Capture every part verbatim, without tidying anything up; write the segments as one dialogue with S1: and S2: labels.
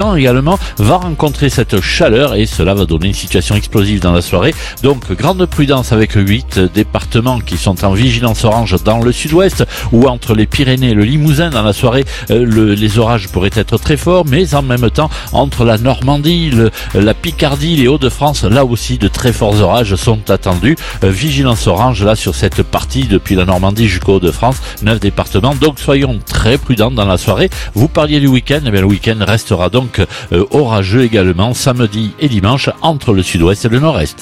S1: l'Iran également va rencontrer cette chaleur et cela va donner une situation explosive dans la soirée. Donc grande prudence avec huit départements qui sont en vigilance orange dans le sud-ouest ou entre les Pyrénées et le Limousin. Dans la soirée, euh, le, les orages pourraient être très forts, mais en même temps, entre la Normandie, le, la Picardie, les Hauts-de-France, là aussi de très forts orages sont attendus. Euh, vigilance orange là sur cette partie depuis la Normandie jusqu'aux Hauts-de-France, neuf départements. Donc soyons très prudents dans la soirée. Vous parliez du week-end, eh bien, le week-end restera donc euh, orageux également samedi et dimanche entre le sud-ouest et le nord-est.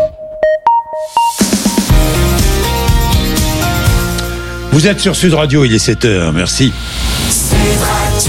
S2: Vous êtes sur Sud Radio, il est sept heures, merci.
S3: Sud Radio.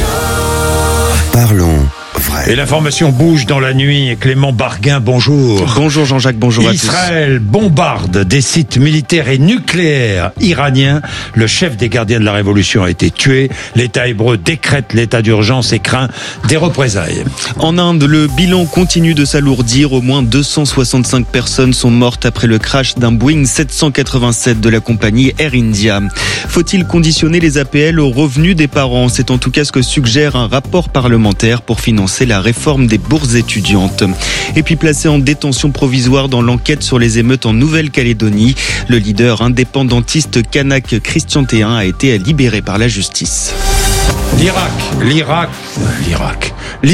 S4: Parlons vrai.
S2: Et l'information bouge dans la nuit. Clément Barguin, bonjour.
S5: Bonjour Jean-Jacques, bonjour à tous.
S2: Israël bombarde des sites militaires et nucléaires iraniens. Le chef des gardiens de la révolution a été tué. L'État hébreu décrète l'état d'urgence et craint des représailles.
S5: En Inde, le bilan continue de s'alourdir. Au moins deux cent soixante-cinq personnes sont mortes après le crash d'un Boeing sept cent quatre-vingt-sept de la compagnie Air India. Faut-il conditionner les A P L aux revenus des parents ? C'est en tout cas ce que suggère un rapport parlementaire pour financer la réforme des bourses étudiantes. Et puis placé en détention provisoire dans l'enquête sur les émeutes en Nouvelle-Calédonie, le leader indépendantiste kanak Christian Théin a été libéré par la justice.
S2: L'Irak, l'Irak, l'Irak.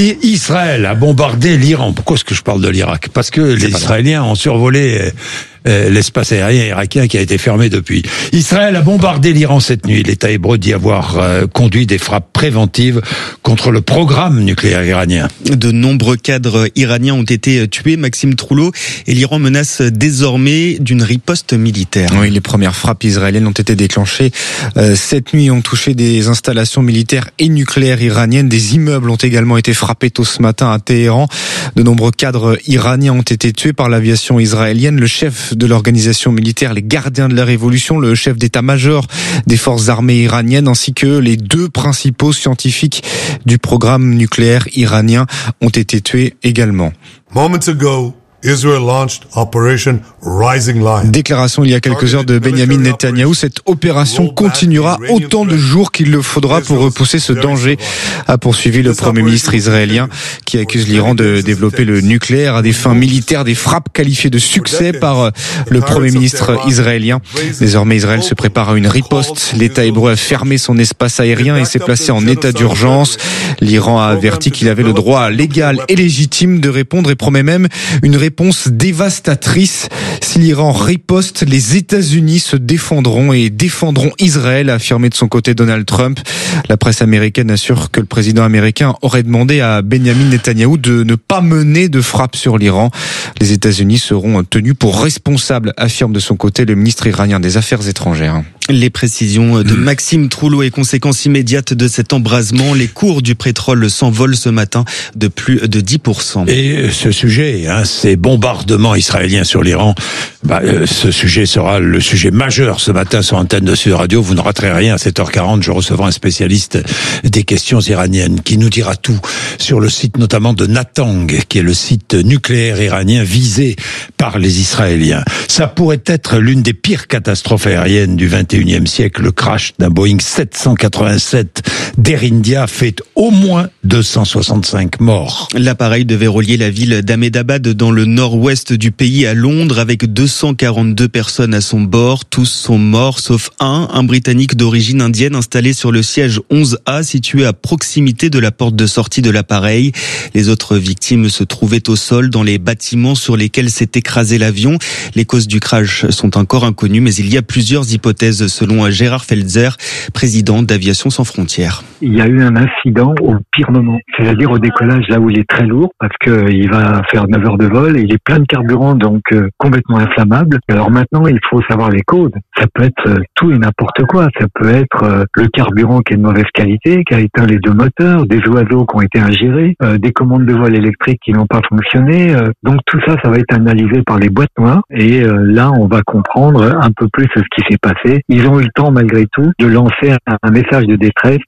S2: Israël a bombardé l'Iran. Pourquoi est-ce que je parle de l'Irak ? Parce que les Israéliens ont survolé euh, l'espace aérien irakien qui a été fermé depuis. Israël a bombardé l'Iran cette nuit. L'État hébreu dit avoir euh, conduit des frappes préventives contre le programme nucléaire iranien.
S5: De nombreux cadres iraniens ont été tués, Maxime Trouleau, et l'Iran menace désormais d'une riposte militaire.
S6: Oui, les premières frappes israéliennes ont été déclenchées euh, cette nuit, ont touché des installations militaires et nucléaires iraniennes. Des immeubles ont également été frappés tôt ce matin à Téhéran. De nombreux cadres iraniens ont été tués par l'aviation israélienne. Le chef de l'organisation militaire, les gardiens de la révolution, le chef d'état-major des forces armées iraniennes, ainsi que les deux principaux scientifiques du programme nucléaire iranien ont été tués également.
S7: Moments ago, Israel launched Operation Rising Lion.
S6: Déclaration il y a quelques heures de Benjamin Netanyahou. Cette opération continuera autant de jours qu'il le faudra pour repousser ce danger, a poursuivi le Premier ministre israélien qui accuse l'Iran de développer le nucléaire à des fins militaires, des frappes qualifiées de succès par le Premier ministre israélien. Désormais, Israël se prépare à une riposte. L'État hébreu a fermé son espace aérien et s'est placé en état d'urgence. L'Iran a averti qu'il avait le droit légal et légitime de répondre et promet même une réponse Réponse dévastatrice. Si l'Iran riposte, les États-Unis se défendront et défendront Israël, a affirmé de son côté Donald Trump. La presse américaine assure que le président américain aurait demandé à Benjamin Netanyahou de ne pas mener de frappe sur l'Iran. Les États-Unis seront tenus pour responsables, affirme de son côté le ministre iranien des Affaires étrangères.
S5: Les précisions de Maxime Trouleau et conséquences immédiates de cet embrasement. Les cours du pétrole s'envolent ce matin de plus de dix pour cent.
S2: Et ce sujet, hein, ces bombardements israéliens sur l'Iran, bah, euh, ce sujet sera le sujet majeur ce matin sur Antenne de Sud Radio. Vous ne raterez rien. À sept heures quarante, je recevrai un spécialiste des questions iraniennes qui nous dira tout sur le site notamment de Natang, qui est le site nucléaire iranien visé par les Israéliens. Ça pourrait être l'une des pires catastrophes aériennes du vingt et unième siècle. Le crash d'un Boeing sept cent quatre-vingt-sept d'Air India fait au moins deux cent soixante-cinq morts.
S5: L'appareil devait relier la ville d'Ahmedabad dans le nord-ouest du pays à Londres avec deux cent quarante-deux personnes à son bord. Tous sont morts sauf un, un Britannique d'origine indienne installé sur le siège onze A situé à proximité de la porte de sortie de l'appareil. Les autres victimes se trouvaient au sol dans les bâtiments sur lesquels s'est écrasé l'avion. Les causes du crash sont encore inconnues, mais il y a plusieurs hypothèses selon Gérard Felzer, président d'Aviation sans frontières.
S8: Il y a eu un incident au pire moment, c'est-à-dire au décollage là où il est très lourd parce que il va faire neuf heures de vol et il est plein de carburant donc euh, complètement inflammable. Alors maintenant il faut savoir les causes. Ça peut être euh, tout et n'importe quoi. Ça peut être euh, le carburant qui est de mauvaise qualité, qui a éteint les deux moteurs, des oiseaux qui ont été ingérés, euh, des commandes de vol électriques qui n'ont pas fonctionné. Euh, donc tout ça, ça va être analysé par les boîtes noires et euh, là on va comprendre un peu plus ce qui s'est passé. Ils ont eu le temps malgré tout de lancer un message de détresse qui s'appelle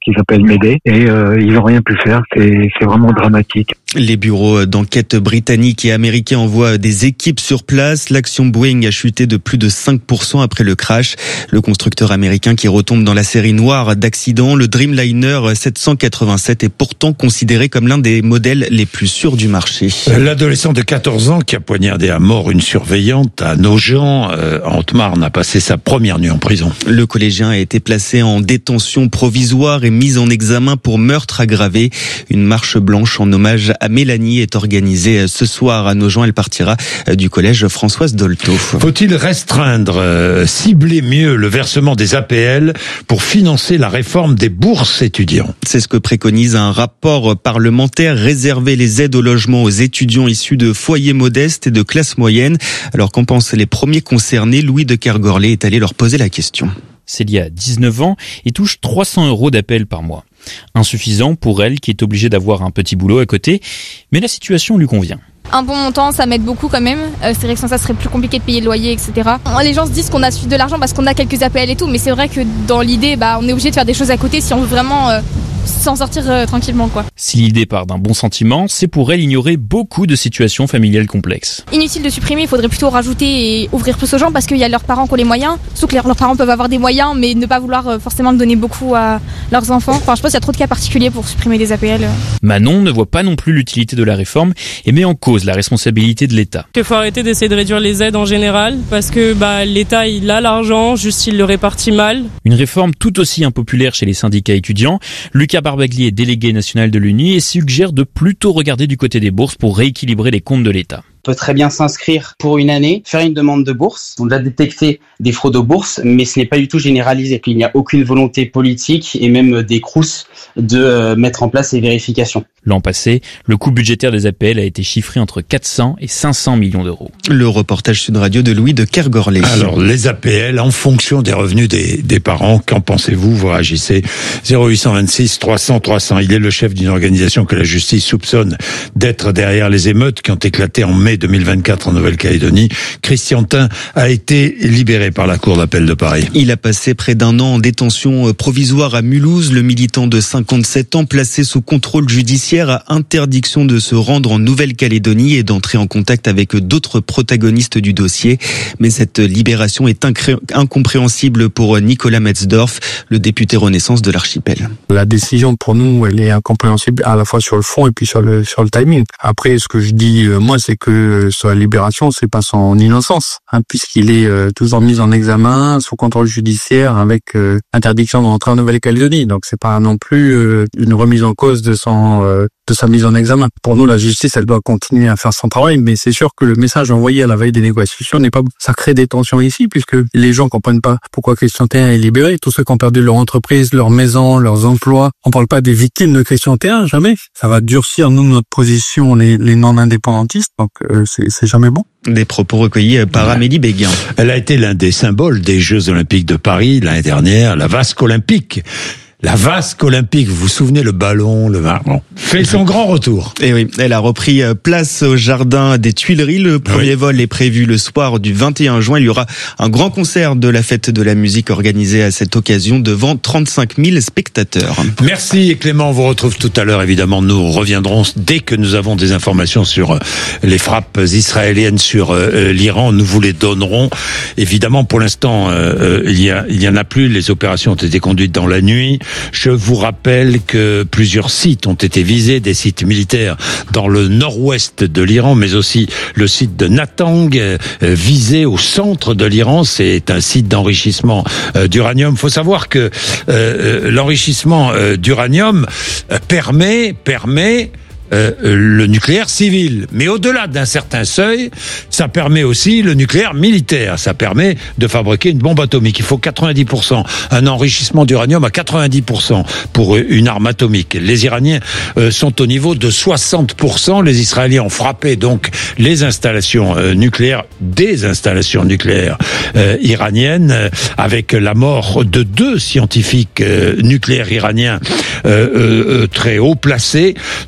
S8: m'aider et euh, ils n'ont rien pu faire. C'est, c'est vraiment dramatique.
S5: Les bureaux d'enquête britanniques et américains envoient des équipes sur place. L'action Boeing a chuté de plus de cinq pour cent après le crash. Le constructeur américain qui retombe dans la série noire d'accidents, le Dreamliner sept cent quatre-vingt-sept est pourtant considéré comme l'un des modèles les plus sûrs du marché.
S2: L'adolescent de quatorze ans qui a poignardé à mort une surveillante à Nogent, euh, en Haute-Marne, a passé sa première nuit en prison.
S5: Le collégien a été placé en détention provisoire et mis en examen pour meurtre aggravé. Une marche blanche en hommage à Mélanie est organisée ce soir à Nogent. Elle partira du collège Françoise Dolto.
S2: Faut-il restreindre, euh, cibler mieux le versement des A P L pour financer la réforme des bourses étudiants?
S5: C'est ce que préconise un rapport parlementaire. Réserver les aides au logement aux étudiants issus de foyers modestes et de classes moyennes. Alors qu'en pensent les premiers concernés? Louis de Kergorlé est allé leur poser la question.
S9: Célia a dix-neuf ans et touche trois cents euros d'appel par mois. Insuffisant pour elle qui est obligée d'avoir un petit boulot à côté, mais la situation lui convient.
S10: Un bon montant, ça m'aide beaucoup quand même. Euh, c'est vrai que sans ça, ce serait plus compliqué de payer le loyer, et cetera. Les gens se disent qu'on a su de l'argent parce qu'on a quelques A P L et tout, mais c'est vrai que dans l'idée, bah, on est obligé de faire des choses à côté si on veut vraiment euh, s'en sortir euh, tranquillement, quoi.
S9: Si l'idée part d'un bon sentiment, c'est pour elle ignorer beaucoup de situations familiales complexes.
S10: Inutile de supprimer, il faudrait plutôt rajouter et ouvrir plus aux gens parce qu'il y a leurs parents qui ont les moyens. Sauf que leurs parents peuvent avoir des moyens, mais ne pas vouloir euh, forcément donner beaucoup à leurs enfants. Enfin, je pense qu'il y a trop de cas particuliers pour supprimer des A P L.
S9: Manon ne voit pas non plus l'utilité de la réforme et met en cause la responsabilité de l'État.
S11: Il faut arrêter d'essayer de réduire les aides en général parce que bah, l'État il a l'argent, juste il le répartit mal.
S9: Une réforme tout aussi impopulaire chez les syndicats étudiants. Lucas Barbaglier est délégué national de l'U N I et suggère de plutôt regarder du côté des bourses pour rééquilibrer les comptes de l'État.
S12: Peut très bien s'inscrire pour une année, faire une demande de bourse. On a détecté des fraudes aux bourses, mais ce n'est pas du tout généralisé. Il n'y a aucune volonté politique et même des Crous de euh, mettre en place ces vérifications.
S9: L'an passé, le coût budgétaire des A P L a été chiffré entre quatre cents et cinq cents millions d'euros.
S5: Le reportage Sud Radio de Louis de Kergorlé.
S2: Alors, les A P L, en fonction des revenus des, des parents, qu'en pensez-vous? Vous réagissez. zéro huit cent vingt-six trois cents trois cents. Il est le chef d'une organisation que la justice soupçonne d'être derrière les émeutes qui ont éclaté en mai deux mille vingt-quatre en Nouvelle-Calédonie. Christian Tin a été libéré par la Cour d'appel de Paris.
S5: Il a passé près d'un an en détention provisoire à Mulhouse. Le militant de cinquante-sept ans, placé sous contrôle judiciaire, a interdiction de se rendre en Nouvelle-Calédonie et d'entrer en contact avec d'autres protagonistes du dossier. Mais cette libération est incré- incompréhensible pour Nicolas Metzdorf, le député Renaissance de l'archipel.
S13: La décision pour nous, elle est incompréhensible à la fois sur le fond et puis sur le sur le timing. Après, ce que je dis moi, c'est que sa libération, c'est pas son innocence, hein, puisqu'il est euh, toujours mis en examen sous contrôle judiciaire avec euh, interdiction d'entrer en Nouvelle-Calédonie. Donc c'est pas non plus euh, une remise en cause de son euh, de sa mise en examen. Pour nous, la justice, elle doit continuer à faire son travail, mais c'est sûr que le message envoyé à la veille des négociations n'est pas bon. Ça crée des tensions ici, puisque les gens comprennent pas pourquoi Christian Théin est libéré. Tous ceux qui ont perdu leur entreprise, leur maison, leurs emplois. On parle pas des victimes de Christian Théin, jamais. Ça va durcir, nous, notre position, les, les non-indépendantistes, donc euh, c'est, c'est jamais bon.
S5: Des propos recueillis par Amélie Béguin.
S2: Elle a été l'un des symboles des Jeux Olympiques de Paris l'année dernière, la vasque olympique. La vasque olympique, vous vous souvenez, le ballon, le marron, fait son grand retour.
S5: Et oui, elle a repris place au jardin des Tuileries. Le premier oui. vol est prévu le soir du vingt et un juin. Il y aura un grand concert de la fête de la musique organisé à cette occasion devant trente-cinq mille spectateurs.
S2: Merci Clément, on vous retrouve tout à l'heure. Évidemment, nous reviendrons dès que nous avons des informations sur les frappes israéliennes sur euh, l'Iran. Nous vous les donnerons. Évidemment, pour l'instant, euh, il y a, il y en a plus. Les opérations ont été conduites dans la nuit. Je vous rappelle que plusieurs sites ont été visés, des sites militaires dans le nord-ouest de l'Iran, mais aussi le site de Natang, euh, visé au centre de l'Iran. C'est un site d'enrichissement euh, d'uranium. Il faut savoir que euh, l'enrichissement euh, d'uranium euh, permet, permet Euh, le nucléaire civil, mais au-delà d'un certain seuil, ça permet aussi le nucléaire militaire. Ça permet de fabriquer une bombe atomique. Il faut quatre-vingt-dix pour cent, un enrichissement d'uranium à quatre-vingt-dix pour cent pour une arme atomique. Les Iraniens euh, sont au niveau de soixante pour cent. Les Israéliens ont frappé donc les installations euh, nucléaires, des installations nucléaires euh, iraniennes, euh, avec la mort de deux scientifiques euh, nucléaires iraniens euh, euh, très haut placés. Nous avons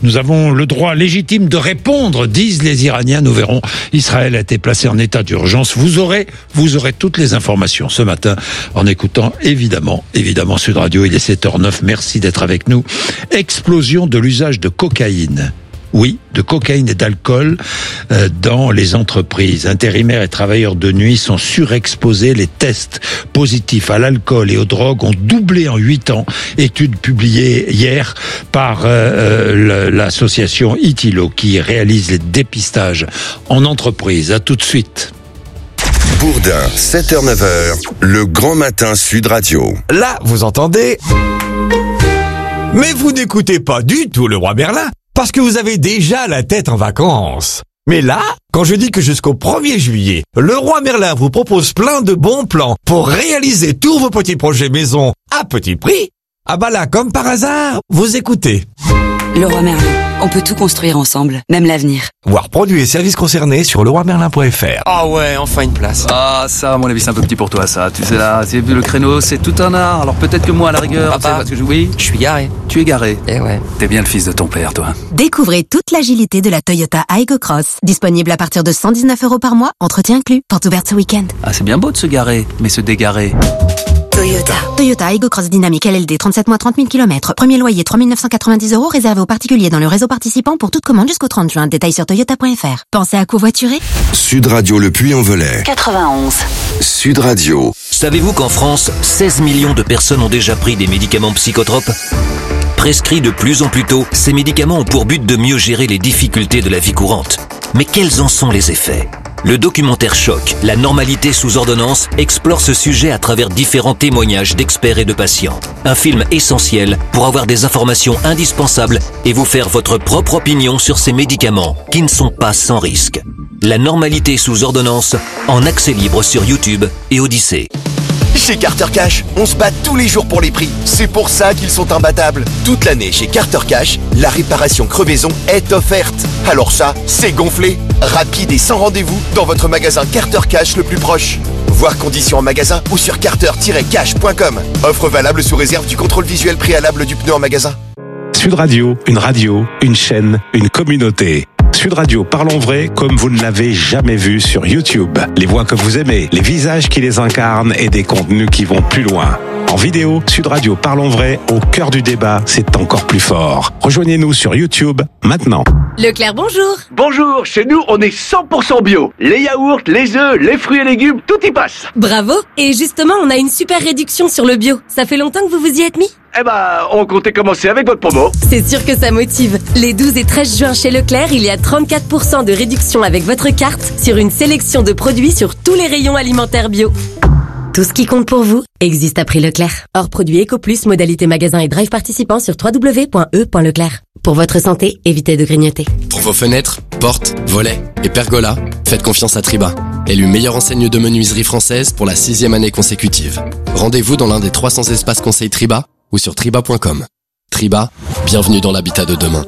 S2: ont le droit légitime de répondre, disent les Iraniens. Nous verrons. Israël a été placé en état d'urgence. Vous aurez, vous aurez toutes les informations ce matin en écoutant évidemment, évidemment Sud Radio. Il est sept heures neuf. Merci d'être avec nous. Explosion de l'usage de cocaïne. Oui, de cocaïne et d'alcool euh, dans les entreprises. Intérimaires et travailleurs de nuit sont surexposés. Les tests positifs à l'alcool et aux drogues ont doublé en huit ans. Étude publiée hier par euh, l'association Itilo qui réalise les dépistages en entreprise. À tout de suite.
S4: Bourdin, sept heures neuf heures, le grand matin Sud Radio.
S14: Là, vous entendez? Mais vous n'écoutez pas du tout le roi Merlin. Parce que vous avez déjà la tête en vacances. Mais là, quand je dis que jusqu'au premier juillet, le roi Merlin vous propose plein de bons plans pour réaliser tous vos petits projets maison à petit prix, ah bah là, comme par hasard, vous écoutez.
S15: Le roi Merlin, on peut tout construire ensemble, même l'avenir.
S14: Voir produits et services concernés sur le roi merlin point f r.
S16: Ah ouais, enfin une place. Ah ça, à mon avis, c'est un peu petit pour toi, ça. Tu sais là, c'est vu le créneau, c'est tout un art. Alors peut-être que moi, à la rigueur,
S15: Papa,
S16: tu sais, parce que je, oui,
S15: je suis garé.
S16: Tu es garé.
S15: Eh ouais.
S16: T'es bien le fils de ton père, toi.
S17: Découvrez toute l'agilité de la Toyota Aygo Cross. Disponible à partir de cent dix-neuf euros par mois, entretien inclus. Porte ouverte ce week-end.
S16: Ah, c'est bien beau de se garer, mais se dégarer.
S17: Toyota. Toyota Aygo Cross Dynamique L L D, trente-sept mois, trente mille kilomètres. Premier loyer, trois mille neuf cent quatre-vingt-dix euros, réservé aux particuliers dans le réseau participant pour toute commande jusqu'au trente juin. Détails sur toyota point f r. Pensez à covoiturer?
S4: Sud Radio Le Puy-en-Velay.
S17: quatre-vingt-onze.
S4: Sud Radio.
S18: Savez-vous qu'en France, seize millions de personnes ont déjà pris des médicaments psychotropes? Prescrits de plus en plus tôt, ces médicaments ont pour but de mieux gérer les difficultés de la vie courante. Mais quels en sont les effets? Le documentaire Choc, la normalité sous ordonnance, explore ce sujet à travers différents témoignages d'experts et de patients. Un film essentiel pour avoir des informations indispensables et vous faire votre propre opinion sur ces médicaments qui ne sont pas sans risque. La normalité sous ordonnance, en accès libre sur YouTube et Odyssée.
S19: Chez Carter Cash, on se bat tous les jours pour les prix. C'est pour ça qu'ils sont imbattables. Toute l'année chez Carter Cash, la réparation crevaison est offerte. Alors ça, c'est gonflé. Rapide et sans rendez-vous dans votre magasin Carter Cash le plus proche. Voir conditions en magasin ou sur carter tiret cash point com. Offre valable sous réserve du contrôle visuel préalable du pneu en magasin.
S20: Sud Radio, une radio, une chaîne, une communauté. Sud Radio, parlons vrai comme vous ne l'avez jamais vu sur YouTube. Les voix que vous aimez, les visages qui les incarnent et des contenus qui vont plus loin. En vidéo, Sud Radio, parlons vrai, au cœur du débat, c'est encore plus fort. Rejoignez-nous sur YouTube, maintenant.
S17: Leclerc, bonjour.
S21: Bonjour, chez nous, on est cent pour cent bio. Les yaourts, les œufs, les fruits et légumes, tout y passe.
S17: Bravo. Et justement, on a une super réduction sur le bio. Ça fait longtemps que vous vous y êtes mis?
S21: Eh ben, on comptait commencer avec votre promo.
S17: C'est sûr que ça motive. Les douze et treize juin chez Leclerc, il y a trente-quatre pour cent de réduction avec votre carte sur une sélection de produits sur tous les rayons alimentaires bio. Tout ce qui compte pour vous existe à prix Leclerc. Hors produit EcoPlus, modalité magasin et drive participant sur w w w point e point leclerc. Pour votre santé, évitez de grignoter.
S22: Pour vos fenêtres, portes, volets et pergolas, faites confiance à Triba. Élu meilleure enseigne de menuiserie française pour la sixième année consécutive. Rendez-vous dans l'un des trois cents espaces conseils Triba ou sur triba point com. Triba, bienvenue dans l'habitat de demain.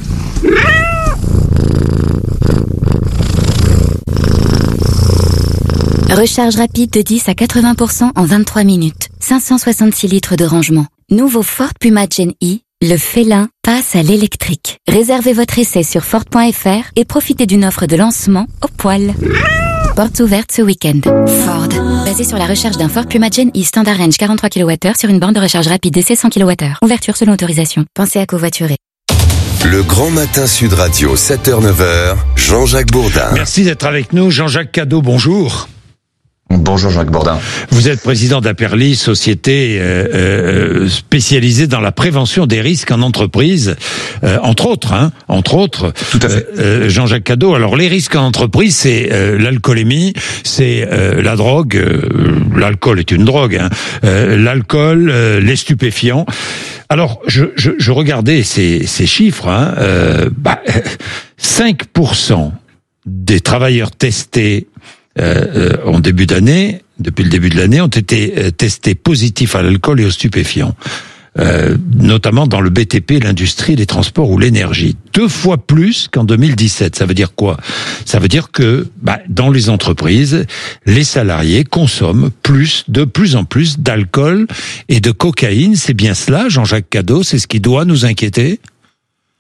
S23: Recharge rapide de dix à quatre-vingts pour cent en vingt-trois minutes. cinq cent soixante-six litres de rangement. Nouveau Ford Puma Gen E, le félin passe à l'électrique. Réservez votre essai sur Ford point f r et profitez d'une offre de lancement au poil. Portes ouvertes ce week-end. Ford. Basé sur la recharge d'un Ford Puma Gen E Standard Range quarante-trois kilowattheures sur une borne de recharge rapide D C cent kilowattheures. Ouverture selon autorisation. Pensez à covoiturer.
S4: Le grand matin Sud Radio, sept heures neuf heures, Jean-Jacques Bourdin.
S2: Merci d'être avec nous. Jean-Jacques Cadeau, bonjour.
S24: Bonjour Jacques Bourdin.
S2: Vous êtes président d'Aperly, société euh, euh, spécialisée dans la prévention des risques en entreprise, euh, entre autres, hein, entre autres.
S24: Tout à fait.
S2: Euh, Jean-Jacques Cadeau. Alors les risques en entreprise, c'est euh, l'alcoolémie, c'est euh, la drogue. Euh, l'alcool est une drogue. Hein, euh, l'alcool, euh, les stupéfiants. Alors je, je, je regardais ces, ces chiffres. Hein, euh, bah, cinq pour cent des travailleurs testés Euh, euh, en début d'année, depuis le début de l'année, ont été euh, testés positifs à l'alcool et aux stupéfiants, euh, notamment dans le B T P, l'industrie, les transports ou l'énergie. Deux fois plus qu'en deux mille dix-sept. Ça veut dire quoi? Ça veut dire que bah, dans les entreprises, les salariés consomment plus, de plus en plus d'alcool et de cocaïne. C'est bien cela, Jean-Jacques Cadeau? C'est ce qui doit nous inquiéter?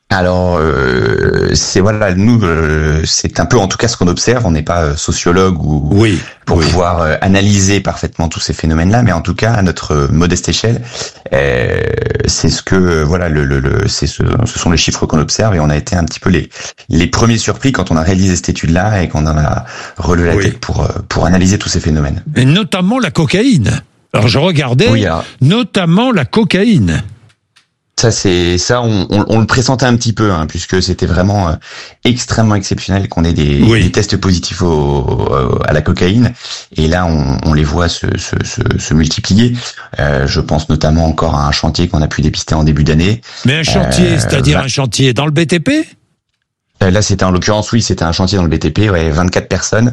S24: Alors, euh, c'est voilà, nous, euh, c'est un peu en tout cas ce qu'on observe. On n'est pas euh, sociologue ou
S2: oui,
S24: pour
S2: oui.
S24: pouvoir euh, analyser parfaitement tous ces phénomènes-là, mais en tout cas à notre euh, modeste échelle, euh, c'est ce que euh, voilà, le, le, le c'est ce, ce sont les chiffres qu'on observe et on a été un petit peu les les premiers surpris quand on a réalisé cette étude-là et qu'on en a relevé la
S2: oui.
S24: tête pour euh, pour analyser tous ces phénomènes.
S2: Et notamment la cocaïne. Alors je regardais,
S24: oui, alors,
S2: notamment la cocaïne.
S24: Ça, c'est ça, on, on, on le pressentait un petit peu, hein, puisque c'était vraiment euh, extrêmement exceptionnel qu'on ait des, oui. des tests positifs au, au, à la cocaïne. Et là, on, on les voit se, se, se, se multiplier. Euh, je pense notamment encore à un chantier qu'on a pu dépister en début d'année.
S2: Mais un chantier, euh, c'est-à-dire vingt... un chantier dans le B T P ?
S24: Là, c'était en l'occurrence, oui, c'était un chantier dans le B T P, ouais, vingt-quatre personnes,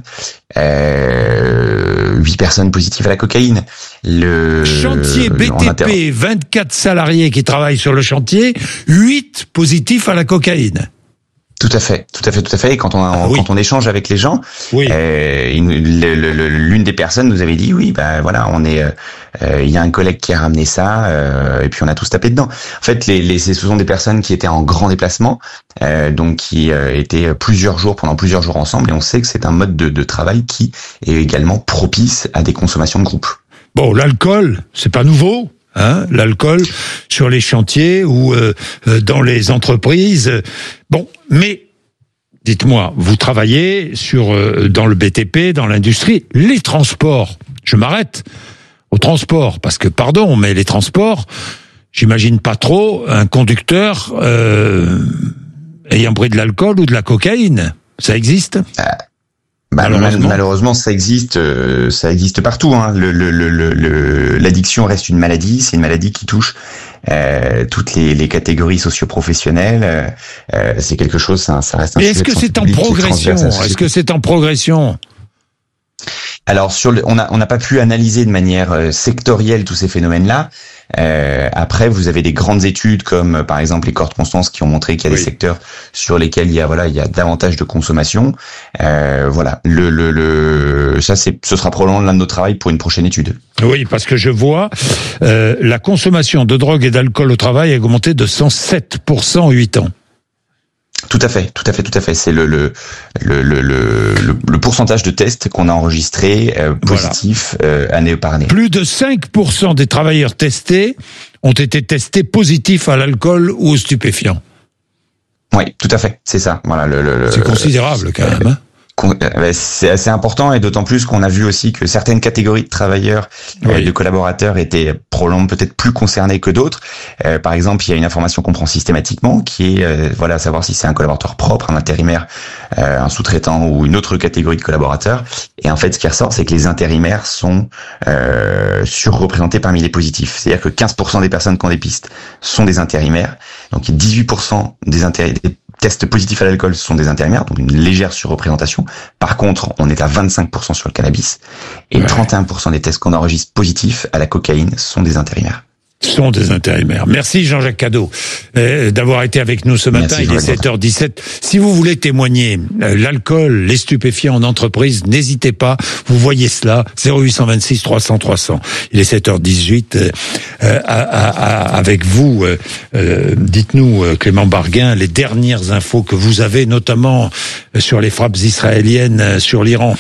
S24: euh, huit personnes positives à la cocaïne. Le
S2: chantier B T P, inter... vingt-quatre salariés qui travaillent sur le chantier, huit positifs à la cocaïne.
S24: Tout à fait, tout à fait, tout à fait. Et quand on ah, oui. quand on échange avec les gens,
S2: oui.
S24: euh, le, le, le, l'une des personnes nous avait dit oui, ben voilà, on est, il euh, y a un collègue qui a ramené ça, euh, et puis on a tous tapé dedans. En fait, les, les, ce sont des personnes qui étaient en grand déplacement, euh, donc qui euh, étaient plusieurs jours pendant plusieurs jours ensemble, et on sait que c'est un mode de, de travail qui est également propice à des consommations de groupe.
S2: Bon, l'alcool, c'est pas nouveau. Hein, l'alcool sur les chantiers ou euh, dans les entreprises. Bon, mais dites-moi, vous travaillez sur euh, dans le B T P, dans l'industrie, les transports. Je m'arrête aux transports parce que pardon, mais les transports, j'imagine pas trop un conducteur euh, ayant pris de l'alcool ou de la cocaïne. Ça existe ?
S24: Ah. Bah, malheureusement. malheureusement, ça existe, euh, ça existe partout. Hein. Le, le, le, le, l'addiction reste une maladie. C'est une maladie qui touche euh, toutes les, les catégories socio-professionnelles. Euh, c'est quelque chose, ça, ça reste un
S2: sujet. Mais est-ce que c'est en progression ? Est-ce que c'est en progression ?
S24: Alors, sur le, on a, on n'a pas pu analyser de manière euh, sectorielle tous ces phénomènes-là. Euh, après, vous avez des grandes études comme, euh, par exemple, les Cordes Constance qui ont montré qu'il y a oui. des secteurs sur lesquels il y a, voilà, il y a davantage de consommation. Euh, voilà, le, le, le, ça, c'est, ce sera probablement l'un de nos travaux pour une prochaine étude.
S2: Oui, parce que je vois euh, la consommation de drogue et d'alcool au travail a augmenté de cent sept pour cent en huit ans.
S24: Tout à fait, tout à fait, tout à fait. C'est le le le le le, le pourcentage de tests qu'on a enregistré euh, positifs voilà. euh, année par année.
S2: Plus de cinq pour cent des travailleurs testés ont été testés positifs à l'alcool ou aux stupéfiants.
S24: Oui, tout à fait, c'est ça. Voilà, le, le,
S2: c'est considérable quand même. Hein.
S24: C'est assez important et d'autant plus qu'on a vu aussi que certaines catégories de travailleurs, oui. euh, de collaborateurs étaient probablement peut-être plus concernés que d'autres. Euh, par exemple, il y a une information qu'on prend systématiquement qui est euh, voilà savoir si c'est un collaborateur propre, un intérimaire, euh, un sous-traitant ou une autre catégorie de collaborateurs. Et en fait, ce qui ressort, c'est que les intérimaires sont euh, surreprésentés parmi les positifs. C'est-à-dire que quinze pour cent des personnes qu'on dépiste sont des intérimaires. Donc dix-huit pour cent des intérimaires tests positifs à l'alcool sont des intérimaires, donc une légère surreprésentation. Par contre, on est à vingt-cinq pour cent sur le cannabis et ouais. trente et un pour cent des tests qu'on enregistre positifs à la cocaïne sont des intérimaires.
S2: Sont des intérimaires. Merci Jean-Jacques Cadeau euh, d'avoir été avec nous ce matin. Merci, il est sept heures dix-sept. Si vous voulez témoigner, euh, l'alcool, les stupéfiants en entreprise, n'hésitez pas. Vous voyez cela, zéro huit cent vingt-six trois cents trois cents. Il est sept heures dix-huit. Euh, euh, à, à, à, avec vous, euh, euh, dites-nous, euh, Clément Barguin, les dernières infos que vous avez, notamment euh, sur les frappes israéliennes euh, sur l'Iran.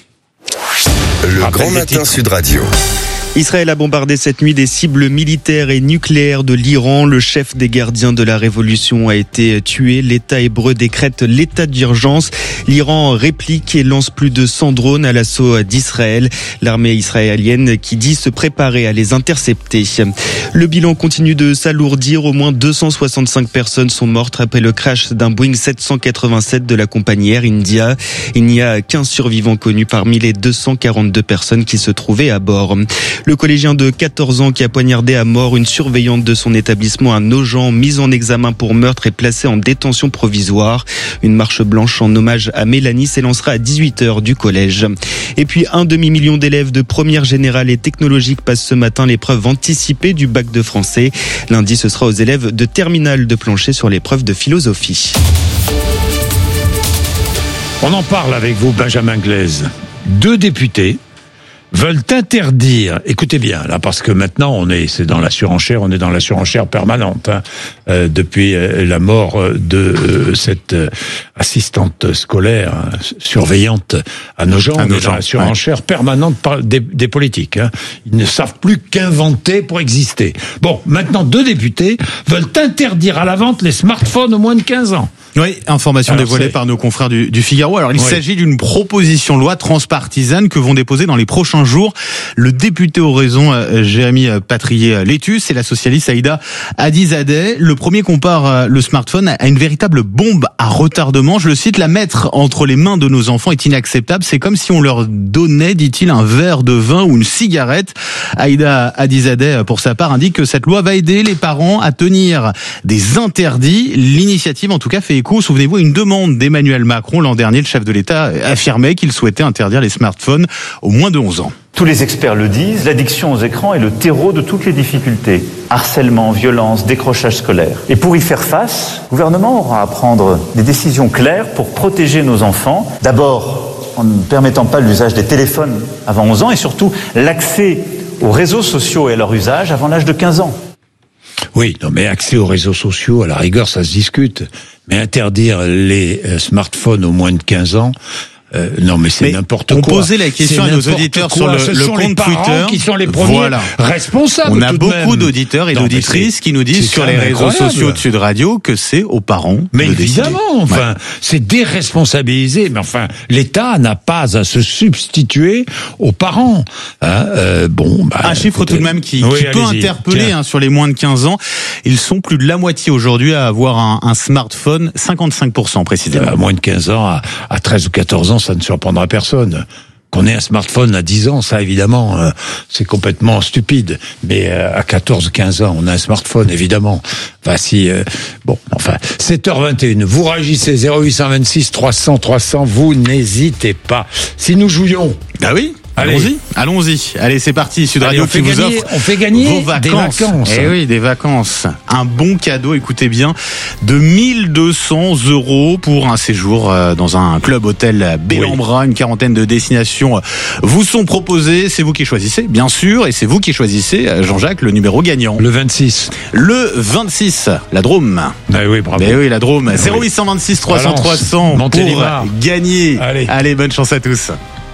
S4: Le Rappel Grand Matin Sud Radio.
S5: Israël a bombardé cette nuit des cibles militaires et nucléaires de l'Iran. Le chef des gardiens de la révolution a été tué. L'État hébreu décrète l'état d'urgence. L'Iran réplique et lance plus de cent drones à l'assaut d'Israël. L'armée israélienne qui dit se préparer à les intercepter. Le bilan continue de s'alourdir. Au moins deux cent soixante-cinq personnes sont mortes après le crash d'un Boeing sept cent quatre-vingt-sept de la compagnie Air India. Il n'y a qu'un survivant connu parmi les deux cent quarante-deux personnes qui se trouvaient à bord. Le collégien de quatorze ans qui a poignardé à mort une surveillante de son établissement à Nogent, mise en examen pour meurtre et placée en détention provisoire. Une marche blanche en hommage à Mélanie s'élancera à dix-huit heures du collège. Et puis un demi-million d'élèves de première générale et technologique passent ce matin l'épreuve anticipée du bac de français. Lundi, ce sera aux élèves de terminale de plancher sur l'épreuve de philosophie.
S2: On en parle avec vous, Benjamin Glaise. Deux députés veulent interdire, écoutez bien là, parce que maintenant on est, c'est dans la surenchère, on est dans la surenchère permanente, hein, euh, depuis euh, la mort de euh, cette euh, assistante scolaire, hein, surveillante à Nogent, on est dans la surenchère ouais. permanente par des, des politiques. Hein. Ils ne savent plus qu'inventer pour exister. Bon, maintenant deux députés veulent interdire à la vente les smartphones aux moins de quinze ans.
S1: Oui, information Alors, dévoilée c'est... par nos confrères du, du Figaro. Alors, il oui. s'agit d'une proposition de loi transpartisane que vont déposer dans les prochains jours le député au raison euh, Jérémy Patrier-Létus et la socialiste Aïda Hadizadeh. Le premier compare euh, le smartphone à une véritable bombe à retardement. Je le cite, la mettre entre les mains de nos enfants est inacceptable. C'est comme si on leur donnait, dit-il, un verre de vin ou une cigarette. Aïda Hadizadeh, pour sa part, indique que cette loi va aider les parents à tenir des interdits. L'initiative, en tout cas, fait souvenez-vous, une demande d'Emmanuel Macron l'an dernier. Le chef de l'État affirmait qu'il souhaitait interdire les smartphones aux moins de onze ans.
S3: Tous les experts le disent, l'addiction aux écrans est le terreau de toutes les difficultés. Harcèlement, violence, décrochage scolaire. Et pour y faire face, le gouvernement aura à prendre des décisions claires pour protéger nos enfants. D'abord, en ne permettant pas l'usage des téléphones avant onze ans et surtout l'accès aux réseaux sociaux et à leur usage avant l'âge de quinze ans.
S2: Oui, non, mais accès aux réseaux sociaux, à la rigueur, ça se discute. Mais interdire les euh, smartphones aux moins de quinze ans, Euh, non, mais c'est mais n'importe quoi.
S1: On posait la question à nos auditeurs quoi. sur le,
S2: Ce
S1: le
S2: sont
S1: compte
S2: les parents
S1: Twitter.
S2: Qui sont les premiers
S1: voilà.
S2: responsables.
S1: On a beaucoup
S2: même.
S1: d'auditeurs et
S2: non,
S1: d'auditrices qui nous disent sur les réseaux incroyable. sociaux de Sud Radio que c'est aux parents.
S2: Mais
S1: de
S2: évidemment,
S1: décider.
S2: enfin, ouais. c'est déresponsabilisé. Mais enfin, l'État n'a pas à se substituer aux parents. Hein, euh, bon, bah,
S1: un chiffre tout de même qui,
S2: oui,
S1: qui peut interpeller hein, sur les moins de quinze ans. Ils sont plus de la moitié aujourd'hui à avoir un, un smartphone, cinquante-cinq pour cent précisément.
S2: À moins de quinze ans, à, à treize ou quatorze ans, ça ne surprendra personne. Qu'on ait un smartphone à dix ans, ça évidemment, euh, c'est complètement stupide. Mais euh, à quatorze quinze ans, on a un smartphone, évidemment. Enfin, si, euh, bon, enfin, sept heures vingt et une, vous réagissez, zéro huit cent vingt-six trois cents trois cents, vous n'hésitez pas. Si nous jouions...
S1: Bah oui. Allons-y, allons-y. Allez, c'est parti. Sud
S2: Allez,
S1: Radio
S2: qui
S1: vous
S2: gagner,
S1: offre
S2: on fait gagner
S1: vos vacances.
S2: Des vacances.
S1: Eh oui, des vacances. Un bon cadeau, écoutez bien, de mille deux cents euros pour un séjour dans un club hôtel Bellambra. Oui. Une quarantaine de destinations vous sont proposées. C'est vous qui choisissez, bien sûr, et c'est vous qui choisissez, Jean-Jacques, le numéro gagnant.
S2: Le vingt-six.
S1: Le vingt-six, la Drôme.
S2: Ah oui, bravo.
S1: Eh oui, la Drôme. Ah, zéro huit cent vingt-six trois cents trois cents pour gagner.
S2: Allez.
S1: Allez, bonne chance à tous.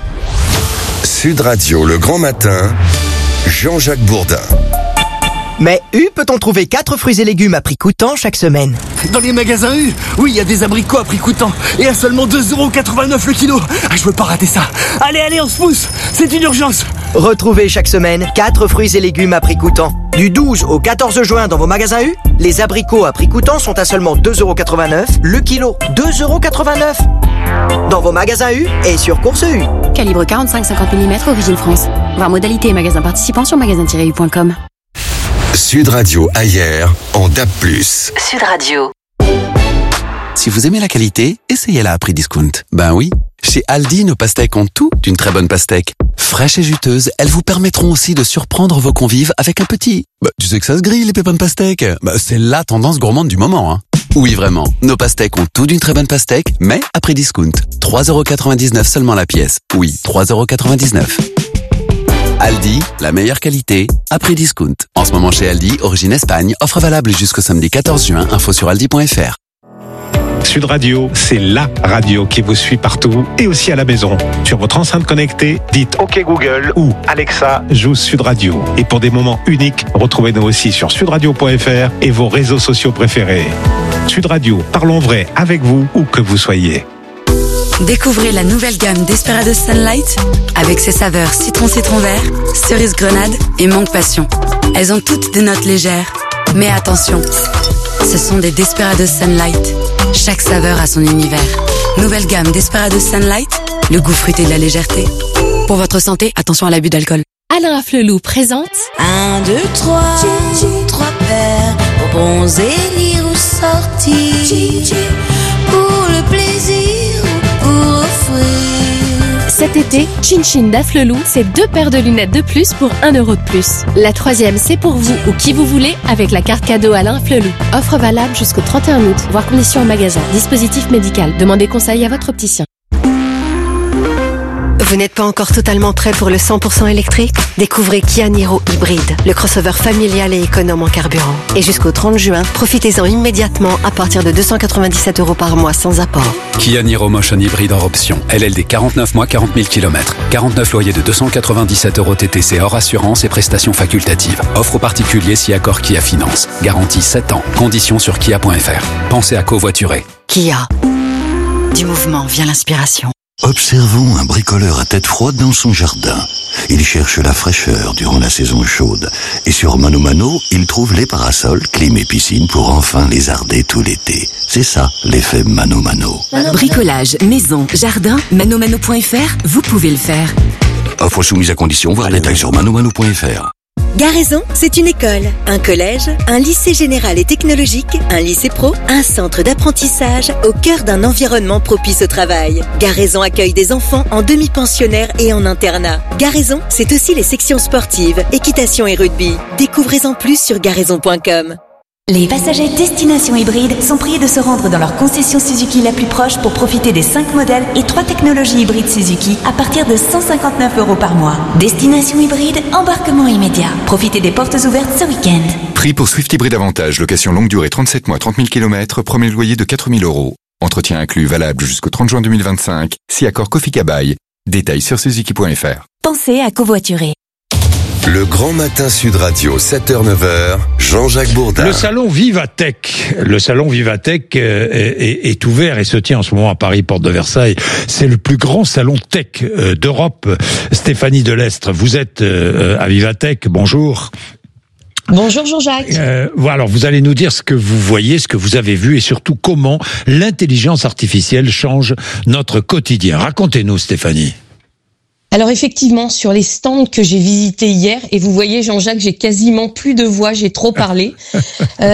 S4: Sud Radio, le grand matin, Jean-Jacques Bourdin.
S6: Mais U peut-on trouver quatre fruits et légumes à prix coûtant chaque semaine?
S7: Dans les magasins U, oui, il y a des abricots à prix coûtant et à seulement deux euros quatre-vingt-neuf le kilo. Ah, je veux pas rater ça. Allez, allez, on se pousse, c'est une urgence.
S6: Retrouvez chaque semaine quatre fruits et légumes à prix coûtant. Du douze au quatorze juin dans vos magasins U, les abricots à prix coûtant sont à seulement deux euros quatre-vingt-neuf le kilo. deux euros quatre-vingt-neuf dans vos magasins U et sur Course U.
S25: Calibre quarante-cinq cinquante millimètres, origine France. Voir modalité et magasin participant sur magasin tiret u point com.
S4: Sud Radio ailleurs en D A B plus.
S15: Sud Radio.
S26: Si vous aimez la qualité, essayez-la à prix discount. Ben oui, chez Aldi, nos pastèques ont tout d'une très bonne pastèque. Fraîches et juteuses, elles vous permettront aussi de surprendre vos convives avec un petit... Bah, tu sais que ça se grille, les pépins de pastèque. Bah, c'est la tendance gourmande du moment, hein. Oui, vraiment. Nos pastèques ont tout d'une très bonne pastèque, mais à prix discount. trois euros quatre-vingt-dix-neuf seulement la pièce. Oui, trois euros quatre-vingt-dix-neuf. Aldi, la meilleure qualité, à prix discount. En ce moment chez Aldi, origine Espagne, offre valable jusqu'au samedi quatorze juin, info sur aldi point f r.
S20: Sud Radio, c'est la radio qui vous suit partout et aussi à la maison. Sur votre enceinte connectée, dites OK Google ou Alexa joue Sud Radio. Et pour des moments uniques, retrouvez-nous aussi sur sud radio point f r et vos réseaux sociaux préférés. Sud Radio, parlons vrai avec vous où que vous soyez.
S17: Découvrez la nouvelle gamme Desperados Sunlight avec ses saveurs citron-citron vert, cerise grenade et mangue passion. Elles ont toutes des notes légères. Mais attention, ce sont des Desperados Sunlight. Chaque saveur a son univers. Nouvelle gamme Desperados Sunlight, le goût fruité de la légèreté. Pour votre santé, attention à l'abus d'alcool.
S27: Alain Flelou présente
S28: un, deux, trois, trois paires, bons élire ou sortir, pour le plaisir ou pour offrir.
S27: Cet été, Chin Chin d'Afflelou, c'est deux paires de lunettes de plus pour un euro de plus. La troisième, c'est pour vous ou qui vous voulez avec la carte cadeau Alain Flelou. Offre valable jusqu'au trente et un août. Voir conditions en magasin. Dispositif médical. Demandez conseil à votre opticien. Vous n'êtes pas encore totalement prêt pour le cent pour cent électrique? Découvrez Kia Niro Hybride, le crossover familial et économe en carburant. Et jusqu'au trente juin, profitez-en immédiatement à partir de deux cent quatre-vingt-dix-sept euros par mois sans apport.
S8: Kia Niro Motion Hybride hors option. L L D quarante-neuf mois, quarante mille kilomètres. quarante-neuf loyers de deux cent quatre-vingt-dix-sept euros T T C hors assurance et prestations facultatives. Offre aux particuliers si accord Kia Finance. Garantie sept ans. Conditions sur kia point f r. Pensez à covoiturer.
S23: Kia. Du mouvement vient l'inspiration.
S9: Observons un bricoleur à tête froide dans son jardin. Il cherche la fraîcheur durant la saison chaude. Et sur Mano Mano, il trouve les parasols, clim et piscine pour enfin lézarder tout l'été. C'est ça, l'effet Mano Mano.
S23: Bricolage, maison, jardin, manomano point f r, vous pouvez le faire.
S9: Offre soumise à condition, voir détails sur manomano point f r.
S10: Garaison, c'est une école, un collège, un lycée général et technologique, un lycée pro, un centre d'apprentissage au cœur d'un environnement propice au travail. Garaison accueille des enfants en demi-pensionnaire et en internat. Garaison, c'est aussi les sections sportives, équitation et rugby. Découvrez-en plus sur garaison point com.
S11: Les passagers destination hybride sont priés de se rendre dans leur concession Suzuki la plus proche pour profiter des cinq modèles et trois technologies hybrides Suzuki à partir de cent cinquante-neuf euros par mois. Destination hybride, embarquement immédiat. Profitez des portes ouvertes ce week-end.
S12: Prix pour Swift Hybride Avantage, location longue durée trente-sept mois, trente mille kilomètres, premier loyer de quatre mille euros. Entretien inclus valable jusqu'au trente juin deux mille vingt-cinq, si accord Kofi Kabaï. Détails sur suzuki point f r.
S11: Pensez à covoiturer.
S4: Le Grand Matin Sud Radio, sept heures neuf heures, Jean-Jacques Bourdin.
S2: Le salon Vivatech, le salon Vivatech euh, est, est ouvert et se tient en ce moment à Paris, porte de Versailles. C'est le plus grand salon tech euh, d'Europe. Stéphanie Delestre, vous êtes euh, à Vivatech, bonjour.
S13: Bonjour Jean-Jacques.
S2: Euh, voilà, alors vous allez nous dire ce que vous voyez, ce que vous avez vu et surtout comment l'intelligence artificielle change notre quotidien. Racontez-nous Stéphanie.
S13: Alors effectivement, sur les stands que j'ai visités hier, et vous voyez Jean-Jacques, j'ai quasiment plus de voix, j'ai trop parlé. euh,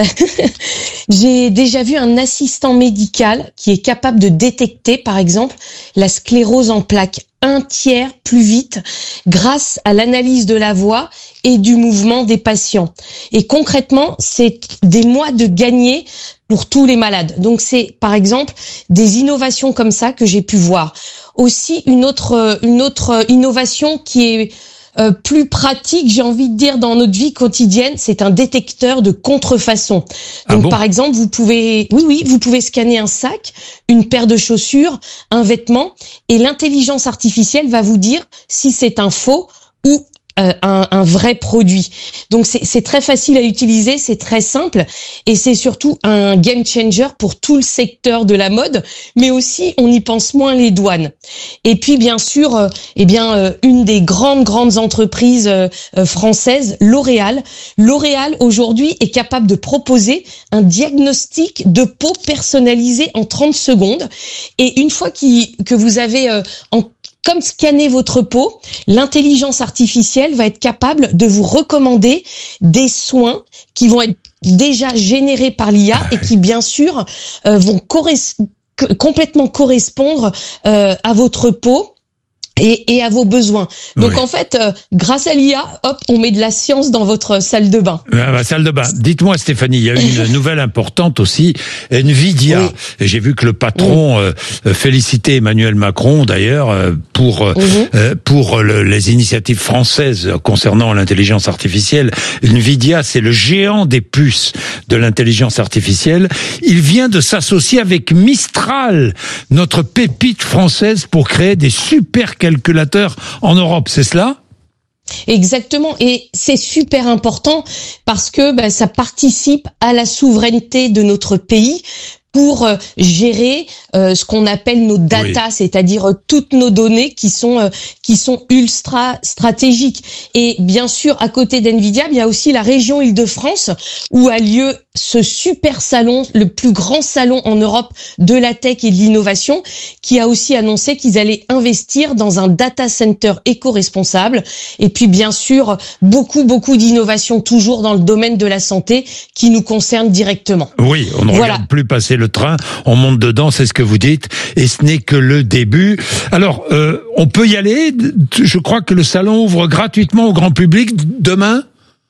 S13: j'ai déjà vu un assistant médical qui est capable de détecter, par exemple, la sclérose en plaques un tiers plus vite grâce à l'analyse de la voix et du mouvement des patients. Et concrètement, c'est des mois de gagner pour tous les malades. Donc c'est, par exemple, des innovations comme ça que j'ai pu voir. Aussi, une autre, une autre innovation qui est euh, plus pratique, j'ai envie de dire, dans notre vie quotidienne, c'est un détecteur de contrefaçon. Donc,
S2: ah bon ?
S13: Par exemple, vous pouvez, oui, oui, vous pouvez scanner un sac, une paire de chaussures, un vêtement, et l'intelligence artificielle va vous dire si c'est un faux ou Euh, un, un vrai produit. Donc c'est, c'est très facile à utiliser, c'est très simple et c'est surtout un game changer pour tout le secteur de la mode, mais aussi on y pense moins les douanes. Et puis bien sûr, euh, eh bien euh, une des grandes grandes entreprises euh, euh, françaises, L'Oréal. L'Oréal aujourd'hui est capable de proposer un diagnostic de peau personnalisé en trente secondes et une fois qu'il, que vous avez euh, en Comme scanner votre peau, l'intelligence artificielle va être capable de vous recommander des soins qui vont être déjà générés par l'I A et qui, bien sûr, euh, vont corres- complètement correspondre euh, à votre peau. Et, et à vos besoins. Donc oui. En fait, euh, grâce à l'I A, hop, on met de la science dans votre salle de bain.
S2: Ah, bah, salle de bain. Dites-moi Stéphanie, il y a une nouvelle importante aussi, Nvidia. Oui. Et j'ai vu que le patron oui. euh, félicitait Emmanuel Macron d'ailleurs euh, pour euh, mm-hmm. euh, pour le, les initiatives françaises concernant l'intelligence artificielle. Nvidia, c'est le géant des puces de l'intelligence artificielle. Il vient de s'associer avec Mistral, notre pépite française, pour créer des super calculateur en Europe, c'est cela ?
S13: Exactement, et c'est super important parce que bah, ça participe à la souveraineté de notre pays pour euh, gérer euh, ce qu'on appelle nos data, oui. c'est-à-dire euh, toutes nos données qui sont euh, qui sont ultra stratégiques. Et bien sûr, à côté d'Nvidia, il y a aussi la région Île-de-France où a lieu ce super salon, le plus grand salon en Europe de la tech et de l'innovation, qui a aussi annoncé qu'ils allaient investir dans un data center éco-responsable. Et puis bien sûr, beaucoup beaucoup d'innovations toujours dans le domaine de la santé qui nous concernent directement.
S2: Oui, on ne voilà. regarde plus passer le train, on monte dedans, c'est ce que vous dites, et ce n'est que le début. Alors, euh, on peut y aller. Je crois que le salon ouvre gratuitement au grand public demain.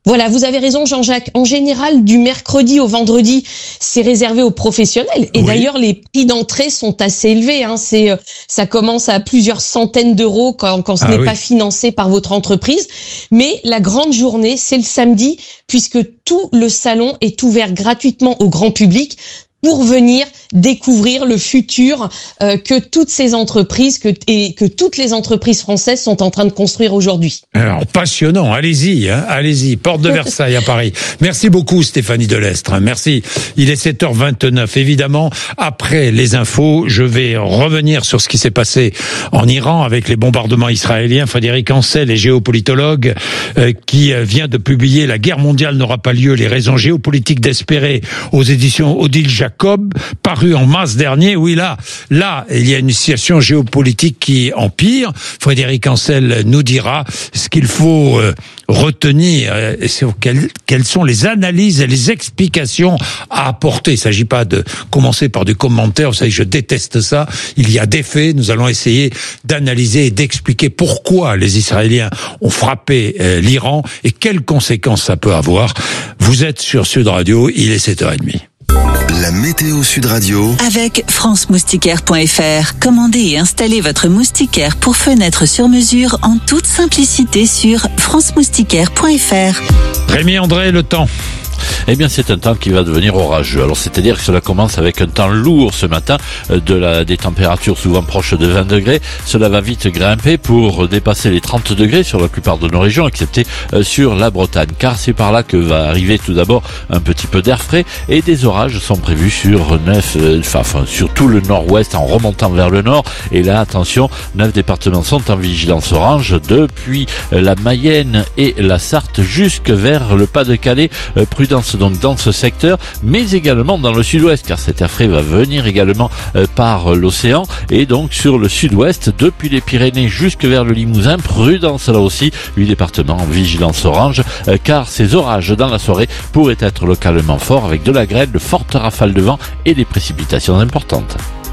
S13: Voilà, vous avez raison Jean-Jacques. En général, du mercredi au vendredi, c'est réservé aux professionnels. Et oui. D'ailleurs, les prix d'entrée sont assez élevés. Hein. C'est, ça commence à plusieurs centaines d'euros quand, quand ce ah n'est oui. pas financé par votre entreprise. Mais la grande journée, c'est le samedi, puisque tout le salon est ouvert gratuitement au grand public pour venir découvrir le futur euh, que toutes ces entreprises que, et que toutes les entreprises françaises sont en train de construire aujourd'hui.
S2: Alors, passionnant, allez-y, hein, allez-y, porte de Versailles à Paris. Merci beaucoup Stéphanie Delestre, hein, merci. Il est sept heures vingt-neuf, évidemment, après les infos, je vais revenir sur ce qui s'est passé en Iran avec les bombardements israéliens. Frédéric Ancel est géopolitologue euh, qui vient de publier « La guerre mondiale n'aura pas lieu, les raisons géopolitiques d'espérer » aux éditions Odile Jacob, paru en mars dernier. Oui, là, là, il y a une situation géopolitique qui empire. Frédéric Ancel nous dira ce qu'il faut euh, retenir, euh, quelles, quelles sont les analyses et les explications à apporter. Il ne s'agit pas de commencer par du commentaire. Vous savez, je déteste ça. Il y a des faits. Nous allons essayer d'analyser et d'expliquer pourquoi les Israéliens ont frappé euh, l'Iran et quelles conséquences ça peut avoir. Vous êtes sur Sud Radio. Il est sept heures trente.
S4: La météo Sud Radio
S5: avec france moustiquaire point f r. Commandez et installez votre moustiquaire pour fenêtre sur mesure en toute simplicité sur france moustiquaire point f r.
S2: Rémi André, le temps.
S14: Eh bien, c'est un temps qui va devenir orageux. Alors, c'est-à-dire que cela commence avec un temps lourd ce matin, de la, des températures souvent proches de vingt degrés. Cela va vite grimper pour dépasser les trente degrés sur la plupart de nos régions, excepté euh, sur la Bretagne. Car c'est par là que va arriver tout d'abord un petit peu d'air frais et des orages sont prévus sur neuf, euh, enfin, sur tout le nord-ouest en remontant vers le nord. Et là, attention, neuf départements sont en vigilance orange depuis euh, la Mayenne et la Sarthe jusque vers le Pas-de-Calais. Euh, prudence donc dans ce secteur, mais également dans le sud-ouest, car cet air frais va venir également euh, par l'océan, et donc sur le sud-ouest, depuis les Pyrénées jusque vers le Limousin, prudence là aussi, huit départements en vigilance orange, euh, car ces orages dans la soirée pourraient être localement forts, avec de la grêle, de fortes rafales de vent et des précipitations importantes.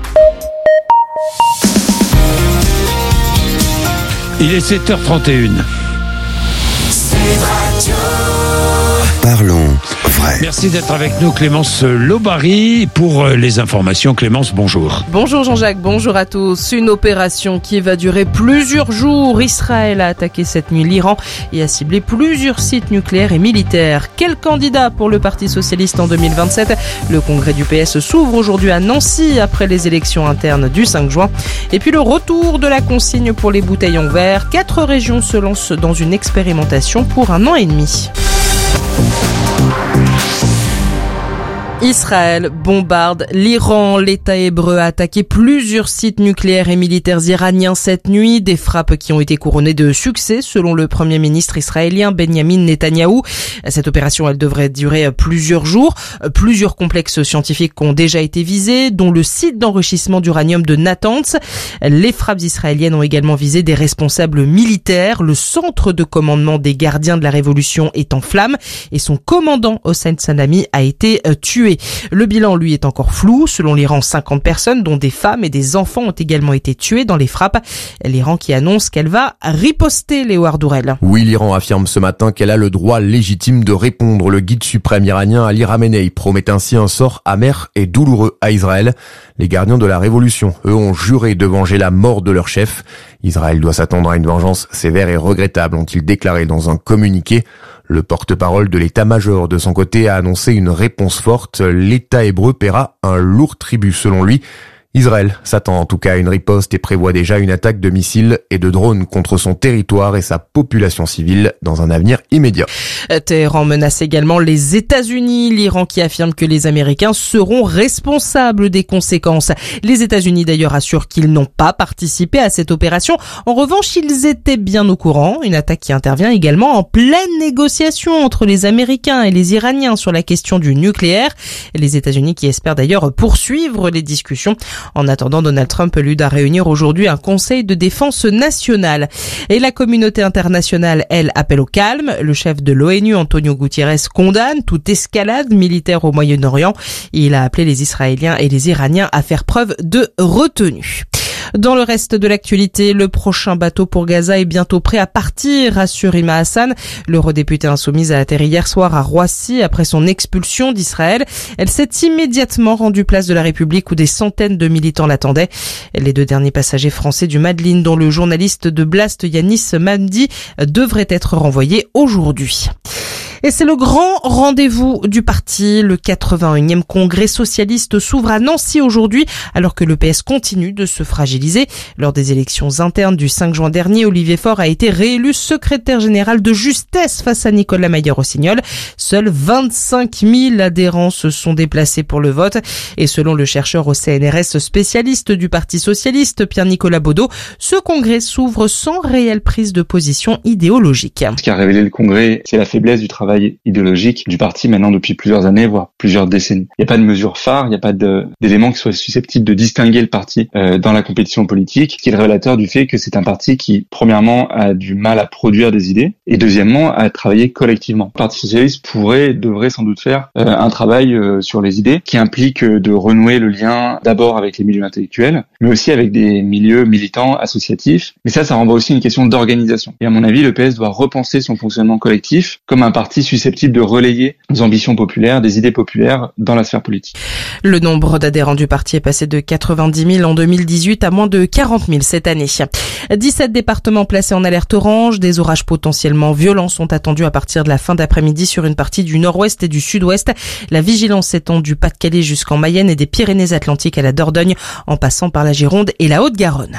S2: Il est sept heures trente et une.
S4: Parlons vrai.
S2: Merci d'être avec nous, Clémence Lobary, pour les informations. Clémence, bonjour.
S16: Bonjour Jean-Jacques, bonjour à tous. Une opération qui va durer plusieurs jours. Israël a attaqué cette nuit l'Iran et a ciblé plusieurs sites nucléaires et militaires. Quel candidat pour le Parti socialiste en deux mille vingt-sept ? Le congrès du P S s'ouvre aujourd'hui à Nancy après les élections internes du cinq juin. Et puis le retour de la consigne pour les bouteilles en verre. Quatre régions se lancent dans une expérimentation pour un an et demi. Israël bombarde l'Iran. L'État hébreu a attaqué plusieurs sites nucléaires et militaires iraniens cette nuit. Des frappes qui ont été couronnées de succès, selon le Premier ministre israélien Benjamin Netanyahou. Cette opération, elle devrait durer plusieurs jours. Plusieurs complexes scientifiques ont déjà été visés, dont le site d'enrichissement d'uranium de Natanz. Les frappes israéliennes ont également visé des responsables militaires. Le centre de commandement des gardiens de la Révolution est en flammes et son commandant Hossein Salami a été tué. Le bilan, lui, est encore flou. Selon l'Iran, cinquante personnes, dont des femmes et des enfants, ont également été tuées dans les frappes. L'Iran qui annonce qu'elle va riposter, Léo Ardourel.
S18: Oui, l'Iran affirme ce matin qu'elle a le droit légitime de répondre. Le guide suprême iranien Ali Khamenei promet ainsi un sort amer et douloureux à Israël. Les gardiens de la Révolution, eux, ont juré de venger la mort de leur chef. Israël doit s'attendre à une vengeance sévère et regrettable, ont-ils déclaré dans un communiqué. Le porte-parole de l'état-major, de son côté, a annoncé une réponse forte. L'État hébreu paiera un lourd tribut, selon lui. Israël s'attend en tout cas à une riposte et prévoit déjà une attaque de missiles et de drones contre son territoire et sa population civile dans un avenir immédiat.
S16: Téhéran menace également les États-Unis. L'Iran qui affirme que les Américains seront responsables des conséquences. Les États-Unis d'ailleurs assurent qu'ils n'ont pas participé à cette opération. En revanche, ils étaient bien au courant. Une attaque qui intervient également en pleine négociation entre les Américains et les Iraniens sur la question du nucléaire. Les États-Unis qui espèrent d'ailleurs poursuivre les discussions. En attendant, Donald Trump elude à réunir aujourd'hui un conseil de défense nationale. Et la communauté internationale, elle, appelle au calme. Le chef de l'ONU, Antonio Guterres, condamne toute escalade militaire au Moyen-Orient. Il a appelé les Israéliens et les Iraniens à faire preuve de retenue. Dans le reste de l'actualité, le prochain bateau pour Gaza est bientôt prêt à partir, assure Rima Hassan. L'eurodéputée insoumise a atterri hier soir à Roissy après son expulsion d'Israël. Elle s'est immédiatement rendue place de la République où des centaines de militants l'attendaient. Les deux derniers passagers français du Madeleine, dont le journaliste de Blast Yanis Mamdi, devraient être renvoyés aujourd'hui. Et c'est le grand rendez-vous du parti. Le quatre-vingt-unième congrès socialiste s'ouvre à Nancy aujourd'hui, alors que le P S continue de se fragiliser. Lors des élections internes du cinq juin dernier, Olivier Faure a été réélu secrétaire général de justesse face à Nicolas Mayer-Rossignol. Seuls vingt-cinq mille adhérents se sont déplacés pour le vote. Et selon le chercheur au C N R S spécialiste du Parti socialiste, Pierre-Nicolas Baudot, ce congrès s'ouvre sans réelle prise de position idéologique.
S1: Ce qui a révélé le congrès, c'est la faiblesse du travail idéologique du parti maintenant depuis plusieurs années, voire plusieurs décennies. Il n'y a pas de mesures phares, il n'y a pas de, d'éléments qui soient susceptibles de distinguer le parti euh, dans la compétition politique, qui est le révélateur du fait que c'est un parti qui, premièrement, a du mal à produire des idées, et deuxièmement, à travailler collectivement. Le Parti socialiste pourrait, devrait sans doute faire euh, un travail euh, sur les idées, qui implique euh, de renouer le lien d'abord avec les milieux intellectuels, mais aussi avec des milieux militants, associatifs. Mais ça, ça renvoie aussi à une question d'organisation. Et à mon avis, le P S doit repenser son fonctionnement collectif comme un parti susceptible de relayer des ambitions populaires, des idées populaires dans la sphère politique.
S16: Le nombre d'adhérents du parti est passé de quatre-vingt-dix mille en deux mille dix-huit à moins de quarante mille cette année. dix-sept départements placés en alerte orange. Des orages potentiellement violents sont attendus à partir de la fin d'après-midi sur une partie du nord-ouest et du sud-ouest. La vigilance s'étend du Pas-de-Calais jusqu'en Mayenne et des Pyrénées-Atlantiques à la Dordogne, en passant par la Gironde et la Haute-Garonne.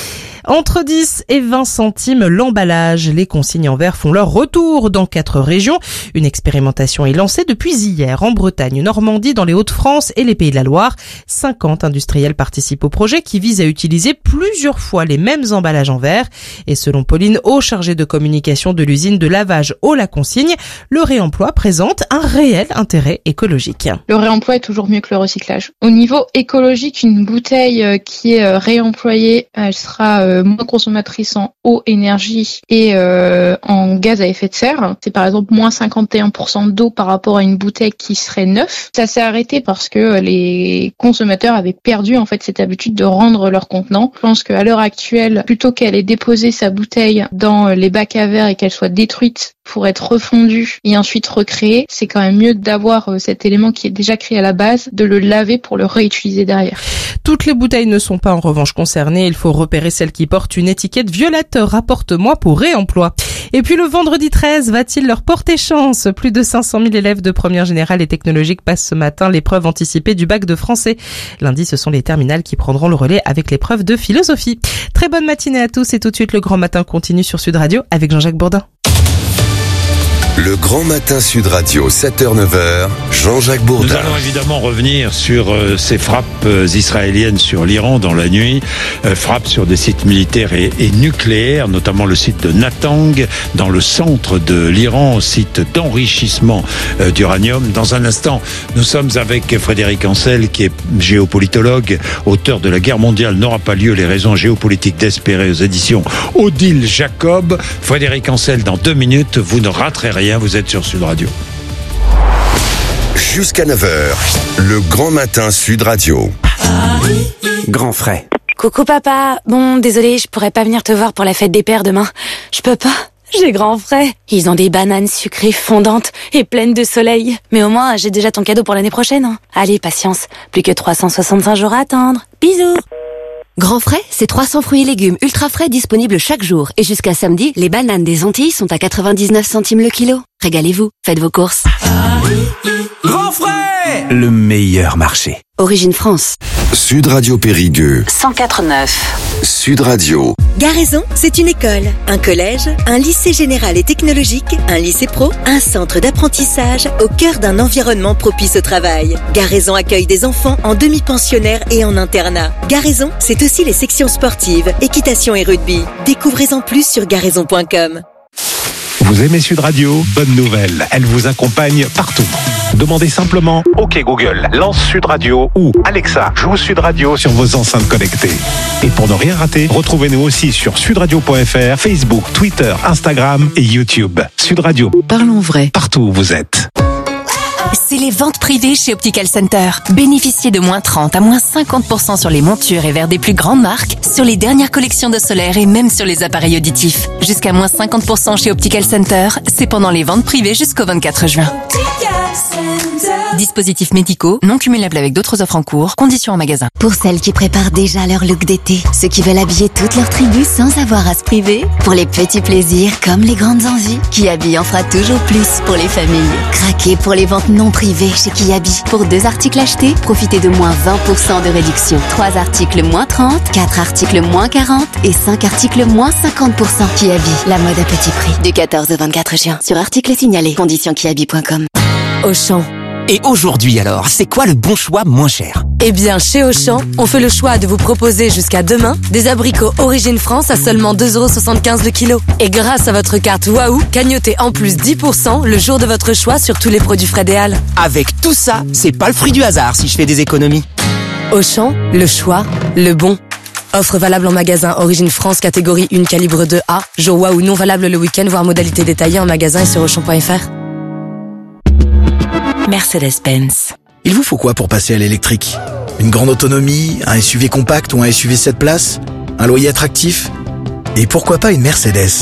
S16: Entre dix et vingt centimes l'emballage. Les consignes en verre font leur retour dans quatre régions. Une expérimentation est lancée depuis hier en Bretagne, Normandie, dans les Hauts-de-France et les Pays de la Loire. cinquante industriels participent au projet qui vise à utiliser plusieurs fois les mêmes emballages en verre. Et selon Pauline Haut, chargée de communication de l'usine de lavage Haut la Consigne, le réemploi présente un réel intérêt écologique.
S3: Le réemploi est toujours mieux que le recyclage. Au niveau écologique, une bouteille qui est réemployée, elle sera moins consommatrice en eau, énergie et euh, en gaz à effet de serre. C'est par exemple moins cinquante et un pour cent d'eau par rapport à une bouteille qui serait neuve. Ça s'est arrêté parce que les consommateurs avaient perdu en fait cette habitude de rendre leur contenant. Je pense qu'à l'heure actuelle, plutôt qu'elle ait déposé sa bouteille dans les bacs à verre et qu'elle soit détruite pour être refondue et ensuite recréée, c'est quand même mieux d'avoir cet élément qui est déjà créé à la base, de le laver pour le réutiliser derrière.
S16: Toutes les bouteilles ne sont pas en revanche concernées. Il faut repérer celles qui portent une étiquette violette « Rapporte-moi pour réemploi ». Et puis le vendredi treize va-t-il leur porter chance? Plus de cinq cent mille élèves de première générale et technologique passent ce matin l'épreuve anticipée du bac de français. Lundi, ce sont les terminales qui prendront le relais avec l'épreuve de philosophie. Très bonne matinée à tous et tout de suite le Grand Matin continue sur Sud Radio avec Jean-Jacques Bourdin.
S4: Le Grand Matin Sud Radio, sept heures neuf heures, Jean-Jacques Bourdin.
S2: Nous allons évidemment revenir sur euh, ces frappes euh, israéliennes sur l'Iran dans la nuit, euh, frappes sur des sites militaires et, et nucléaires, notamment le site de Natang, dans le centre de l'Iran, site d'enrichissement euh, d'uranium. Dans un instant, nous sommes avec Frédéric Ancel, qui est géopolitologue, auteur de La guerre mondiale n'aura pas lieu, les raisons géopolitiques d'espérer, aux éditions Odile Jacob. Frédéric Ancel, dans deux minutes, vous ne raterez rien. Vous êtes sur Sud Radio.
S4: Jusqu'à neuf heures, le Grand Matin Sud Radio.
S6: Grand frais.
S25: Coucou papa. Bon, désolé, je pourrais pas venir te voir pour la fête des pères demain. Je peux pas. J'ai grand frais. Ils ont des bananes sucrées fondantes et pleines de soleil. Mais au moins, j'ai déjà ton cadeau pour l'année prochaine. Hein. Allez, patience. Plus que trois cent soixante-cinq jours à attendre. Bisous.
S6: Grand frais, c'est trois cents fruits et légumes ultra frais disponibles chaque jour. Et jusqu'à samedi, les bananes des Antilles sont à quatre-vingt-dix-neuf centimes le kilo. Régalez-vous, faites vos courses. Grand frais, le meilleur marché. Origine France.
S4: Sud Radio Périgueux.
S5: cent quatre virgule neuf.
S4: Sud Radio.
S10: Garaison, c'est une école, un collège, un lycée général et technologique, un lycée pro, un centre d'apprentissage au cœur d'un environnement propice au travail. Garaison accueille des enfants en demi-pensionnaire et en internat. Garaison, c'est aussi les sections sportives, équitation et rugby. Découvrez-en plus sur garaison point com.
S20: Vous aimez Sud Radio? Bonne nouvelle, elle vous accompagne partout. Demandez simplement « OK Google, lance Sud Radio » ou « Alexa, joue Sud Radio » sur vos enceintes connectées. Et pour ne rien rater, retrouvez-nous aussi sur sudradio point f r, Facebook, Twitter, Instagram et YouTube. Sud Radio.
S5: Parlons vrai.
S20: Partout où vous êtes.
S7: C'est les ventes privées chez Optical Center. Bénéficiez de moins trente à moins cinquante pour cent sur les montures et verres des plus grandes marques, sur les dernières collections de solaire et même sur les appareils auditifs. Jusqu'à moins cinquante pour cent chez Optical Center, c'est pendant les ventes privées jusqu'au vingt-quatre juin. Dispositifs médicaux, non cumulables avec d'autres offres en cours, conditions en magasin.
S23: Pour celles qui préparent déjà leur look d'été, ceux qui veulent habiller toute leur tribu sans avoir à se priver, pour les petits plaisirs comme les grandes envies, Kiabi en fera toujours plus pour les familles. Craquez pour les ventes non privées chez Kiabi. Pour deux articles achetés, profitez de moins vingt pour cent de réduction. Trois articles moins trente, quatre articles moins quarante et cinq articles moins cinquante pour cent. Kiabi, la mode à petit prix. Du quatorze au vingt-quatre juin. Sur articles signalés. Conditions kiabi point com.
S15: Auchan. Et aujourd'hui alors, c'est quoi le bon choix moins cher?
S25: Eh bien, chez Auchan, on fait le choix de vous proposer jusqu'à demain des abricots Origine France à seulement deux euros soixante-quinze le kilo. Et grâce à votre carte Waouh, cagnotez en plus dix pour cent le jour de votre choix sur tous les produits Frédéal.
S15: Avec tout ça, c'est pas le fruit du hasard si je fais des économies.
S25: Auchan, le choix, le bon. Offre valable en magasin Origine France catégorie un calibre deux A. Jour Waouh non valable le week-end, voire modalité détaillée en magasin et sur auchan point f r. Mercedes-Benz.
S17: Il vous faut quoi pour passer à l'électrique? Une grande autonomie, un S U V compact ou un S U V sept places? Un loyer attractif? Et pourquoi pas une Mercedes?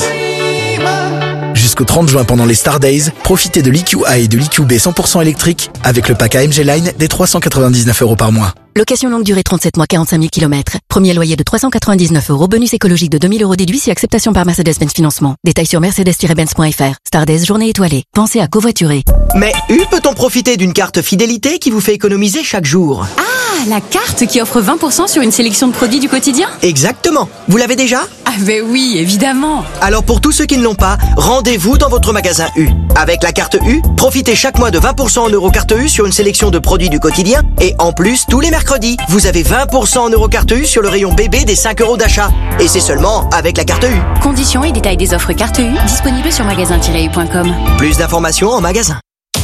S17: Jusqu'au trente juin pendant les Star Days, profitez de l'E Q A et de l'E Q B cent pour cent électrique avec le pack A M G Line des trois cent quatre-vingt-dix-neuf euros par mois.
S23: Location longue durée trente-sept mois, quarante-cinq mille kilomètres. Premier loyer de trois cent quatre-vingt-dix-neuf euros. Bonus écologique de deux mille euros déduit si acceptation par Mercedes-Benz Financement. Détails sur mercedes tiret benz point f r. Star Days, journée étoilée. Pensez à covoiturer.
S15: Mais U peut-on profiter d'une carte fidélité qui vous fait économiser chaque jour?
S19: Ah, la carte qui offre vingt pour cent sur une sélection de produits du quotidien?
S15: Exactement. Vous l'avez déjà?
S19: Ah ben oui, évidemment.
S15: Alors pour tous ceux qui ne l'ont pas, rendez-vous dans votre magasin U. Avec la carte U, profitez chaque mois de vingt pour cent en Eurocarte U sur une sélection de produits du quotidien. Et en plus, tous les mercredis, vous avez vingt pour cent en Eurocarte U sur le rayon bébé des cinq euros d'achat. Et c'est seulement avec la carte U.
S19: Conditions et détails des offres carte U disponibles sur magasin tiret u point com.
S15: Plus d'informations en magasin.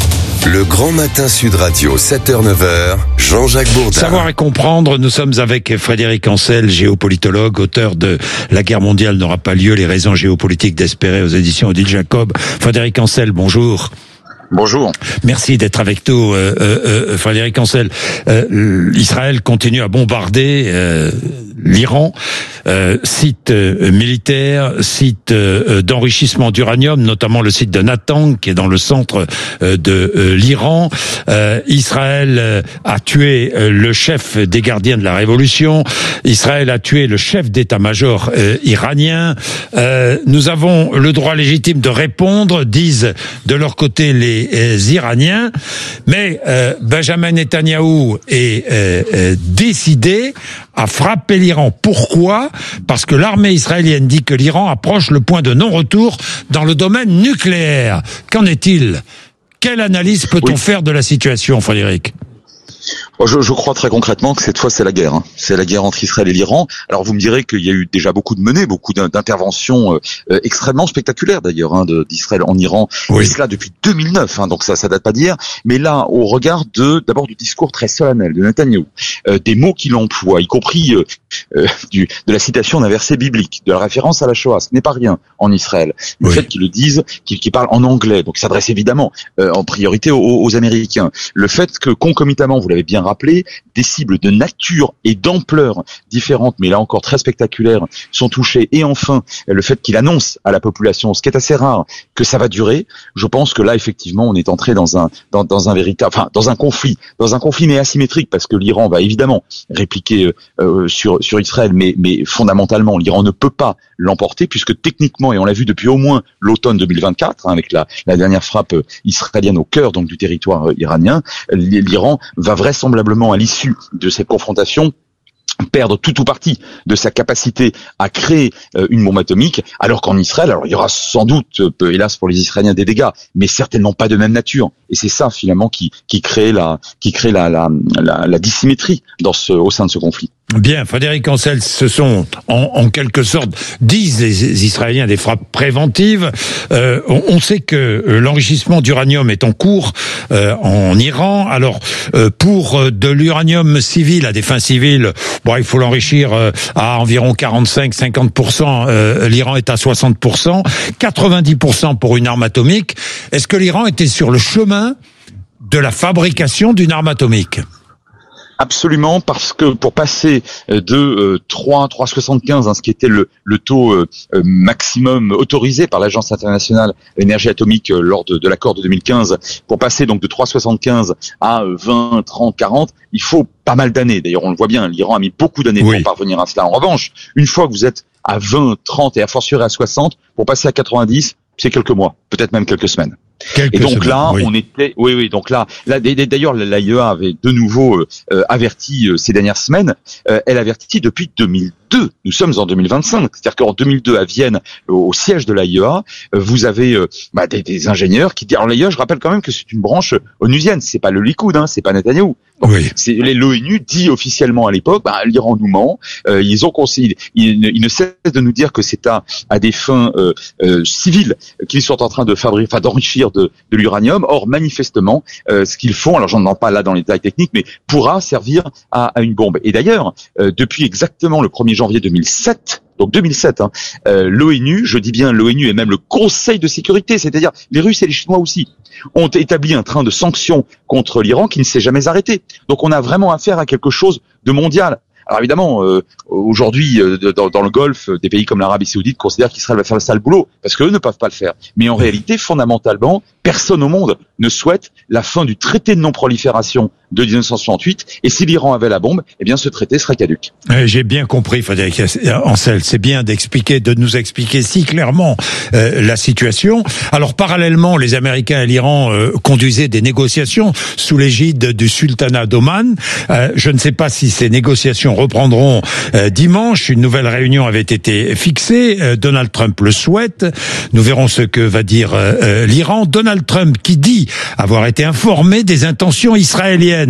S4: Le Grand Matin Sud Radio, sept heures neuf heures, Jean-Jacques Bourdin.
S2: Savoir et comprendre, nous sommes avec Frédéric Ancel, géopolitologue, auteur de La guerre mondiale n'aura pas lieu, les raisons géopolitiques d'espérer aux éditions Odile Jacob. Frédéric Ancel, bonjour.
S21: Bonjour.
S2: Merci d'être avec nous, euh, euh, Frédéric Ancel. Euh, Israël continue à bombarder euh, l'Iran, euh, site euh, militaire, site euh, d'enrichissement d'uranium, notamment le site de Natanz, qui est dans le centre euh, de euh, l'Iran. Euh, Israël euh, a tué euh, le chef des gardiens de la révolution. Israël a tué le chef d'état-major euh, iranien. Euh, nous avons le droit légitime de répondre, disent de leur côté les Iraniens, mais euh, Benjamin Netanyahou est euh, euh, décidé à frapper l'Iran. Pourquoi? Parce que l'armée israélienne dit que l'Iran approche le point de non-retour dans le domaine nucléaire. Qu'en est-il? Quelle analyse peut-on oui. faire de la situation, Frédéric?
S21: Je, je crois très concrètement que cette fois c'est la guerre. Hein. C'est la guerre entre Israël et l'Iran. Alors vous me direz qu'il y a eu déjà beaucoup de menées, beaucoup d'interventions euh, extrêmement spectaculaires d'ailleurs hein, d'Israël en Iran. Oui. Et cela depuis deux mille neuf, hein, donc ça ça date pas d'hier. Mais là, au regard de d'abord du discours très solennel de Netanyahou, euh, des mots qu'il emploie, y compris euh, euh, du, de la citation d'un verset biblique, de la référence à la Shoah, ce n'est pas rien en Israël. Le oui. fait qu'ils le disent, qu'ils qu'ils parlent en anglais, donc il s'adresse évidemment euh, en priorité aux, aux Américains. Le fait que concomitamment, vous l'avez bien rappelé, des cibles de nature et d'ampleur différentes, mais là encore très spectaculaires, sont touchées. Et enfin, le fait qu'il annonce à la population, ce qui est assez rare, que ça va durer. Je pense que là, effectivement, on est entré dans un dans, dans un véritable, enfin, dans un conflit, dans un conflit mais asymétrique, parce que l'Iran va évidemment répliquer euh, sur sur Israël, mais mais fondamentalement, l'Iran ne peut pas l'emporter, puisque techniquement, et on l'a vu depuis au moins l'automne deux mille vingt-quatre, hein, avec la la dernière frappe israélienne au cœur donc du territoire euh, iranien, l'Iran va vraisemblablement à l'issue de cette confrontation perdre tout ou partie de sa capacité à créer euh, une bombe atomique, alors qu'en Israël, alors il y aura sans doute, euh, hélas pour les Israéliens, des dégâts, mais certainement pas de même nature. Et c'est ça finalement qui qui crée la qui crée la la la, la dissymétrie dans ce au sein de ce conflit.
S2: Bien, Frédéric Ancel, ce sont en, en quelque sorte, disent les Israéliens, des frappes préventives. Euh, on, on sait que l'enrichissement d'uranium est en cours euh, en Iran. Alors, euh, pour de l'uranium civil, à des fins civiles, bon, il faut l'enrichir euh, à environ quarante-cinq à cinquante pour cent. Euh, L'Iran est à soixante pour cent, quatre-vingt-dix pour cent pour une arme atomique. Est-ce que l'Iran était sur le chemin de la fabrication d'une arme atomique.
S21: Absolument, parce que pour passer de euh, trois, trois virgule soixante-quinze, hein, ce qui était le, le taux euh, maximum autorisé par l'Agence internationale de l'énergie atomique euh, lors de, de l'accord de deux mille quinze, pour passer donc de trois virgule soixante-quinze à euh, vingt, trente, quarante, il faut pas mal d'années. D'ailleurs, on le voit bien, l'Iran a mis beaucoup d'années oui. pour parvenir à cela. En revanche, une fois que vous êtes à vingt, trente et à fortiori à soixante, pour passer à quatre-vingt-dix, c'est quelques mois, peut-être même quelques semaines. Quelques et donc semaines, là, oui. on était, oui, oui, donc là, là, d'ailleurs, l'A I E A avait de nouveau euh, averti euh, ces dernières semaines. Euh, elle avertit depuis deux mille deux. Nous sommes en deux mille vingt-cinq, c'est-à-dire qu'en deux mille deux, à Vienne, au, au siège de l'A I E A, euh, vous avez euh, bah, des, des ingénieurs qui disent. Alors l'A I E A, je rappelle quand même que c'est une branche onusienne, c'est pas le Likoud, hein, c'est pas Netanyahou. Donc, oui. c'est l'ONU dit officiellement à l'époque, bah, l'Iran nous ment. Euh, ils ont conseillé, ils, ils, ils ne cessent de nous dire que c'est à, à des fins euh, euh, civiles qu'ils sont en train de fabriquer, enfin d'enrichir de, de l'uranium. Or, manifestement, euh, ce qu'ils font, alors j'en demande pas là dans les détails techniques, mais pourra servir à, à une bombe. Et d'ailleurs, euh, depuis exactement le premier janvier deux mille sept. Donc deux mille sept, hein, euh, l'ONU, je dis bien l'ONU et même le Conseil de sécurité, c'est-à-dire les Russes et les Chinois aussi, ont établi un train de sanctions contre l'Iran qui ne s'est jamais arrêté. Donc on a vraiment affaire à quelque chose de mondial. Alors évidemment, euh, aujourd'hui, euh, dans, dans le Golfe, des pays comme l'Arabie Saoudite considèrent qu'Israël va faire le sale boulot, parce qu'eux ne peuvent pas le faire. Mais en réalité, fondamentalement, personne au monde ne souhaite la fin du traité de non-prolifération de dix-neuf cent soixante-huit, et si l'Iran avait la bombe, eh bien ce traité serait caduc.
S2: J'ai bien compris, Frédéric Ancel, c'est bien d'expliquer, de nous expliquer si clairement euh, la situation. Alors parallèlement, les Américains et l'Iran euh, conduisaient des négociations sous l'égide du sultanat d'Oman. Euh, je ne sais pas si ces négociations reprendront euh, dimanche. Une nouvelle réunion avait été fixée. Euh, Donald Trump le souhaite. Nous verrons ce que va dire euh, l'Iran. Donald Trump qui dit avoir été informé des intentions israéliennes.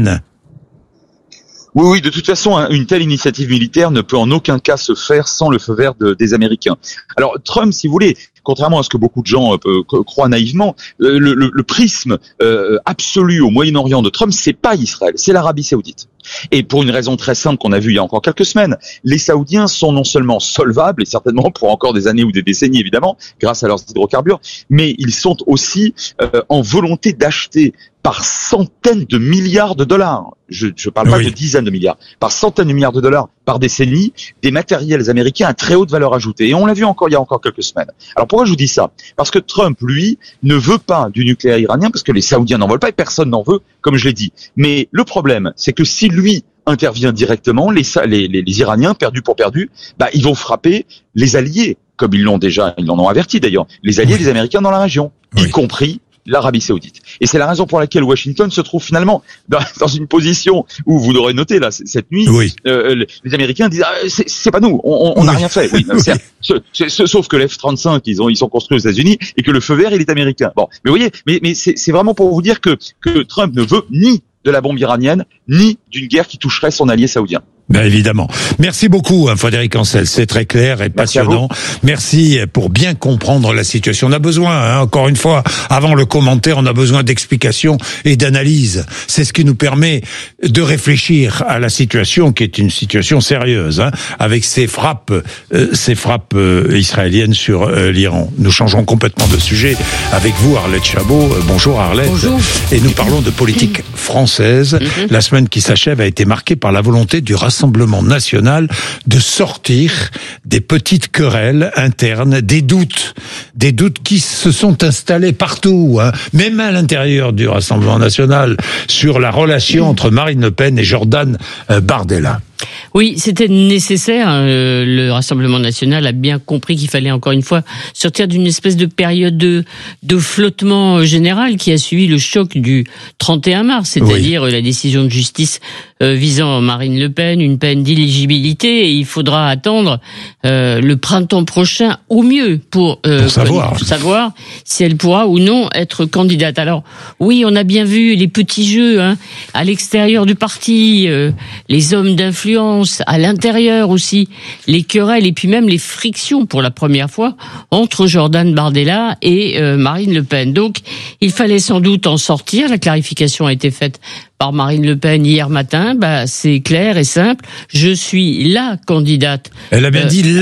S21: Oui, oui, de toute façon, une telle initiative militaire ne peut en aucun cas se faire sans le feu vert de, des Américains. Alors, Trump, si vous voulez, contrairement à ce que beaucoup de gens euh, croient naïvement, le, le, le prisme euh, absolu au Moyen-Orient de Trump, c'est pas Israël, c'est l'Arabie Saoudite. Et pour une raison très simple qu'on a vue il y a encore quelques semaines, les Saoudiens sont non seulement solvables, et certainement pour encore des années ou des décennies évidemment, grâce à leurs hydrocarbures, mais ils sont aussi euh, en volonté d'acheter par centaines de milliards de dollars, je ne parle pas oui. de dizaines de milliards, par centaines de milliards de dollars par décennie, des matériels américains à très haute valeur ajoutée. Et on l'a vu encore il y a encore quelques semaines. Alors pourquoi je vous dis ça? Parce que Trump, lui, ne veut pas du nucléaire iranien, parce que les Saoudiens n'en veulent pas et personne n'en veut, comme je l'ai dit. Mais le problème, c'est que si lui intervient directement, les, les, les, les Iraniens, perdus pour perdus, bah, ils vont frapper les alliés, comme ils l'ont déjà, ils l'en ont averti d'ailleurs, les alliés oui. des Américains dans la région, oui. y compris l'Arabie Saoudite. Et c'est la raison pour laquelle Washington se trouve finalement dans, dans une position où vous l'aurez noté là cette nuit, oui. euh, les Américains disent ah, c'est, c'est pas nous, on n'a oui. rien fait. Oui, non, c'est, c'est, c'est, sauf que les F trente-cinq ils ont ils sont construits aux États-Unis et que le feu vert il est américain. Bon, mais vous voyez, mais mais c'est, c'est vraiment pour vous dire que que Trump ne veut ni de la bombe iranienne ni d'une guerre qui toucherait son allié saoudien.
S2: Ben évidemment. Merci beaucoup, hein, Frédéric Ancel. C'est très clair et passionnant. Merci, Merci pour bien comprendre la situation. On a besoin, hein, encore une fois, avant le commentaire, on a besoin d'explications et d'analyses. C'est ce qui nous permet de réfléchir à la situation, qui est une situation sérieuse, hein, avec ces frappes, euh, ces frappes euh, israéliennes sur euh, l'Iran. Nous changeons complètement de sujet avec vous, Arlette Chabot. Euh, bonjour, Arlette.
S8: Bonjour.
S2: Et nous parlons de politique française. Mm-hmm. La semaine qui s'achève a été marquée par la volonté du Rassemblement national de sortir des petites querelles internes, des doutes, des doutes qui se sont installés partout, hein, même à l'intérieur du Rassemblement national, sur la relation entre Marine Le Pen et Jordan Bardella.
S8: Oui, c'était nécessaire. Euh, le Rassemblement national a bien compris qu'il fallait encore une fois sortir d'une espèce de période de, de flottement général qui a suivi le choc du trente et un mars, c'est-à-dire oui. la décision de justice euh, visant Marine Le Pen, une peine d'éligibilité, et il faudra attendre euh, le printemps prochain au mieux pour, euh,
S2: pour savoir.
S8: savoir si elle pourra ou non être candidate. Alors oui, on a bien vu les petits jeux hein, à l'extérieur du parti, euh, les hommes d'influence, à l'intérieur aussi, les querelles et puis même les frictions pour la première fois entre Jordan Bardella et euh, Marine Le Pen. Donc, il fallait sans doute en sortir. La clarification a été faite par Marine Le Pen hier matin. Bah, c'est clair et simple. Je suis la candidate.
S2: Elle a bien euh, dit là.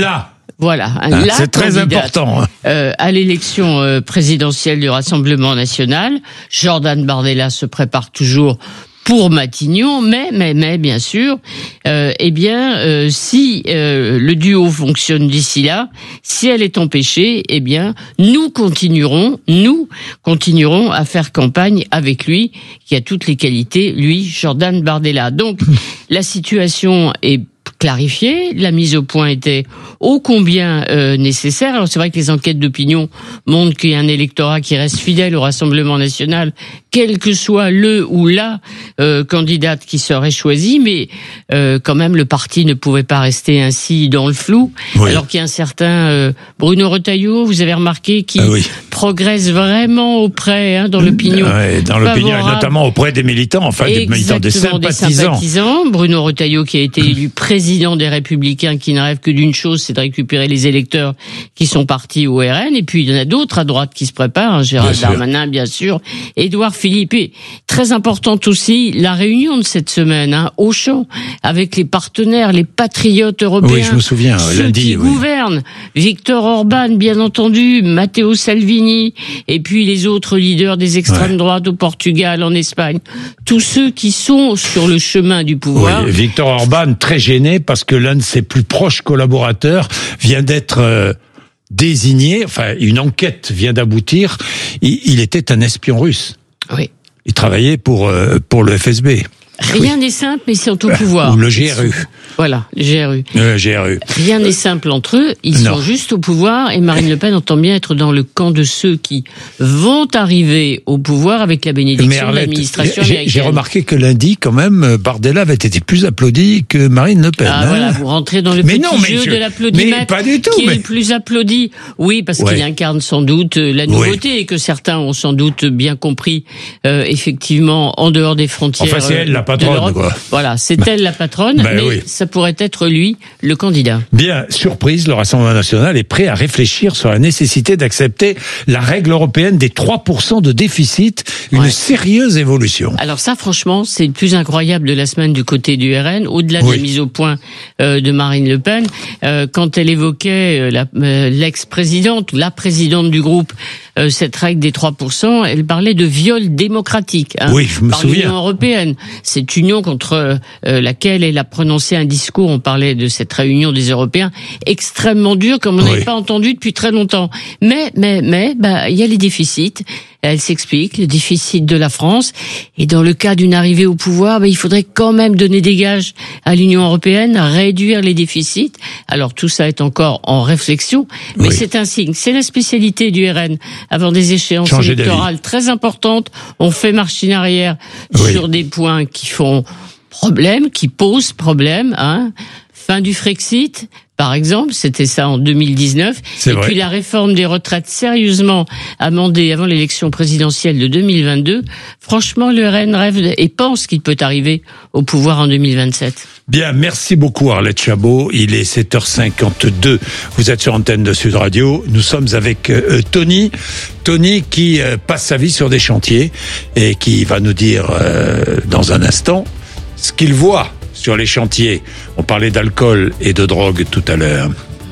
S8: Voilà,
S2: Ah,
S8: la
S2: c'est très
S8: candidate,
S2: important. Hein.
S8: euh, à l'élection euh, présidentielle du Rassemblement national. Jordan Bardella se prépare toujours pour Matignon, mais, mais, mais, bien sûr, euh, eh bien, euh, si euh, le duo fonctionne d'ici là, si elle est empêchée, eh bien, nous continuerons, nous continuerons à faire campagne avec lui, qui a toutes les qualités, lui, Jordan Bardella. Donc, la situation est clarifiée, la mise au point était ô combien euh, nécessaire. Alors c'est vrai que les enquêtes d'opinion montrent qu'il y a un électorat qui reste fidèle au Rassemblement national, quel que soit le ou la euh, candidate qui serait choisie, mais euh, quand même le parti ne pouvait pas rester ainsi dans le flou, oui. Alors qu'il y a un certain euh, Bruno Retailleau, vous avez remarqué, qui ah oui. progresse vraiment auprès, hein, dans l'opinion.
S2: Ouais, dans l'opinion, et notamment auprès des militants, enfin des militants, des sympathisants.
S8: des sympathisants. Bruno Retailleau qui a été élu président des Républicains, qui ne rêve que d'une chose, c'est de récupérer les électeurs qui sont partis au R N. Et puis il y en a d'autres à droite qui se préparent, hein, Gérald bien Darmanin, bien sûr, Édouard Philippe. Et très importante aussi la réunion de cette semaine, hein, au Champ, avec les partenaires, les patriotes européens.
S2: Oui, je me souviens,
S8: ceux
S2: lundi,
S8: qui
S2: oui.
S8: gouvernent, Viktor Orban, bien entendu, Matteo Salvini, et puis les autres leaders des extrêmes ouais. droites au Portugal, en Espagne. Tous ceux qui sont sur le chemin du pouvoir.
S2: Oui, Viktor Orban, très gêné parce que l'un de ses plus proches collaborateurs vient d'être euh, désigné, enfin une enquête vient d'aboutir, il, il était un espion russe.
S8: Oui.
S2: Il travaillait pour euh, pour le F S B.
S8: Rien n'est simple, mais ils sont au pouvoir.
S2: Ou le G R U.
S8: Voilà, le G R U.
S2: Le G R U.
S8: Rien n'est simple entre eux, ils non. sont juste au pouvoir, et Marine Le Pen entend bien être dans le camp de ceux qui vont arriver au pouvoir avec la bénédiction de l'administration américaine.
S2: J'ai remarqué que lundi, quand même, Bardella avait été plus applaudi que Marine Le Pen.
S8: Ah
S2: hein.
S8: voilà, vous rentrez dans le
S2: mais
S8: petit
S2: non, mais
S8: jeu
S2: je...
S8: de l'applaudimètre,
S2: mais pas du tout,
S8: qui
S2: mais...
S8: est le plus applaudi. Oui, parce ouais. qu'il incarne sans doute la nouveauté, oui. et que certains ont sans doute bien compris, euh, effectivement, en dehors des frontières.
S2: Enfin, c'est elle la patronne, quoi.
S8: Voilà, c'est bah, elle la patronne, bah, mais oui. ça pourrait être lui le candidat.
S2: Bien, surprise, le Rassemblement national est prêt à réfléchir sur la nécessité d'accepter la règle européenne des trois pour cent de déficit, une ouais. sérieuse évolution.
S8: Alors ça, franchement, c'est le plus incroyable de la semaine du côté du R N, au-delà oui. de la mise au point euh, de Marine Le Pen, euh, quand elle évoquait euh, la, euh, l'ex-présidente ou la présidente du groupe, euh, cette règle des trois pour cent, elle parlait de viol démocratique hein,
S2: oui, je me
S8: par
S2: souviens.
S8: l'Union européenne. Cette union contre euh, laquelle elle a prononcé un discours, on parlait de cette réunion des Européens, extrêmement dure, comme on n'avait oui. pas entendu depuis très longtemps. Mais, mais, mais, bah, il y a les déficits. Elle s'explique, le déficit de la France. Et dans le cas d'une arrivée au pouvoir, bah, il faudrait quand même donner des gages à l'Union européenne, réduire les déficits. Alors tout ça est encore en réflexion, mais oui. c'est un signe. C'est la spécialité du R N. Avant des échéances Changer électorales d'avis. Très importantes, on fait machine arrière oui. sur des points qui font problème, qui posent problème, hein. Fin du Frexit, par exemple, c'était ça en deux mille dix-neuf.
S2: C'est
S8: et
S2: vrai.
S8: Puis la réforme des retraites sérieusement amendée avant l'élection présidentielle de deux mille vingt-deux. Franchement, le R N rêve et pense qu'il peut arriver au pouvoir en deux mille vingt-sept.
S2: Bien, merci beaucoup Arlette Chabot. Il est sept heures cinquante-deux. Vous êtes sur Antenne de Sud Radio. Nous sommes avec euh, Tony. Tony qui euh, passe sa vie sur des chantiers et qui va nous dire euh, dans un instant ce qu'il voit sur les chantiers. On parlait d'alcool et de drogue tout à l'heure.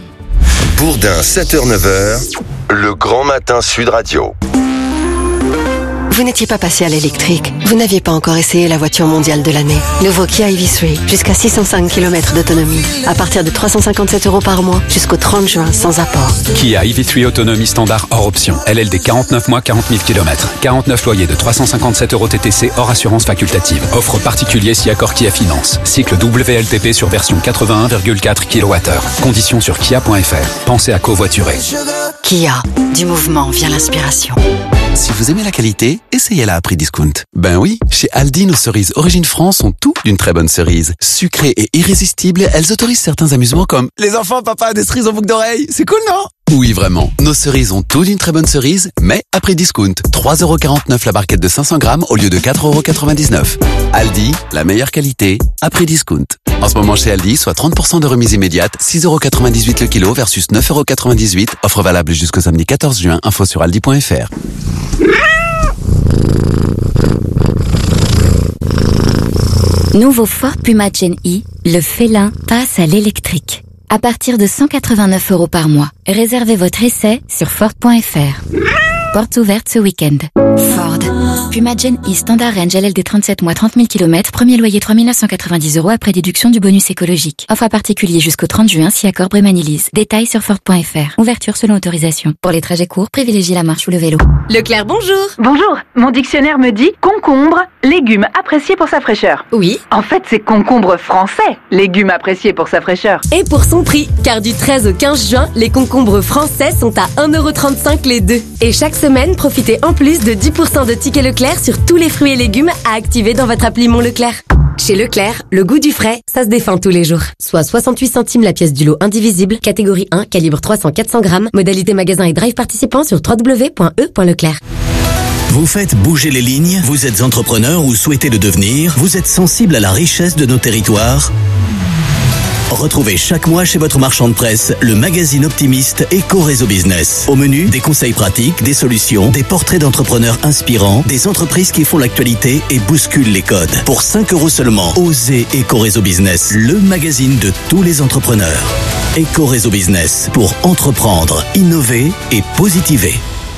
S4: Bourdin, sept heures neuf heures, le Grand Matin Sud Radio.
S6: Vous n'étiez pas passé à l'électrique. Vous n'aviez pas encore essayé la voiture mondiale de l'année. Nouveau Kia E V trois, jusqu'à six cent cinq kilomètres d'autonomie. À partir de trois cent cinquante-sept euros par mois, jusqu'au trente juin, sans apport.
S9: Kia E V trois autonomie standard hors option. L L D quarante-neuf mois, quarante mille kilomètres. quarante-neuf loyers de trois cent cinquante-sept euros T T C hors assurance facultative. Offre particulier si accord Kia Finance. Cycle W L T P sur version quatre-vingt-un virgule quatre kilowattheures. Conditions sur kia point f r. Pensez à covoiturer.
S6: Kia. Du mouvement vient l'inspiration.
S11: Si vous aimez la qualité, essayez-la à prix discount. Ben oui, chez Aldi, nos cerises Origine France ont tout d'une très bonne cerise. Sucrées et irrésistibles, elles autorisent certains amusements comme les enfants, papa, des cerises en boucle d'oreille. C'est cool, non? Oui, vraiment. Nos cerises ont tout d'une très bonne cerise, mais à prix discount. trois euros quarante-neuf la barquette de cinq cents grammes au lieu de quatre euros quatre-vingt-dix-neuf. Aldi, la meilleure qualité, à prix discount. En ce moment chez Aldi, soit trente pour cent de remise immédiate, six euros quatre-vingt-dix-huit le kilo versus neuf euros quatre-vingt-dix-huit. Offre valable jusqu'au samedi quatorze juin. Info sur aldi point f r.
S23: Nouveau Ford Puma Gen E, le félin passe à l'électrique. à partir de cent quatre-vingt-neuf euros par mois. Réservez votre essai sur Ford point F R. Portes ouvertes ce week-end. Ford. Puma Gen E Standard Range L L D trente-sept mois trente mille kilomètres. Premier loyer trois mille neuf cent quatre-vingt-dix euros après déduction du bonus écologique. Offre à particulier jusqu'au trente juin si accord Brémanilise. Détails sur Ford point F R. Ouverture selon autorisation. Pour les trajets courts, privilégiez la marche ou le vélo.
S12: Leclerc, bonjour. Bonjour. Mon dictionnaire me dit concombre, légume apprécié pour sa fraîcheur. Oui. En fait, c'est concombre français, légume apprécié pour sa fraîcheur.
S13: Et pour son prix, car du treize au quinze juin, les concombres français sont à un euro trente-cinq les deux. Et chaque semaine, profitez en plus de dix pour cent de tickets Leclerc sur tous les fruits et légumes à activer dans votre appli Mon Leclerc. Chez Leclerc, le goût du frais, ça se défend tous les jours. Soit soixante-huit centimes la pièce du lot indivisible, catégorie un, calibre trois cents à quatre cents grammes, modalité magasin et drive participant sur w w w point e point leclerc.
S14: Vous faites bouger les lignes, vous êtes entrepreneur ou souhaitez le devenir, vous êtes sensible à la richesse de nos territoires. Retrouvez chaque mois chez votre marchand de presse le magazine optimiste Éco-Réseau Business. Au menu, des conseils pratiques, des solutions, des portraits d'entrepreneurs inspirants, des entreprises qui font l'actualité et bousculent les codes. Pour cinq euros seulement, osez Éco-Réseau Business, le magazine de tous les entrepreneurs. Éco-Réseau Business, pour entreprendre, innover et positiver.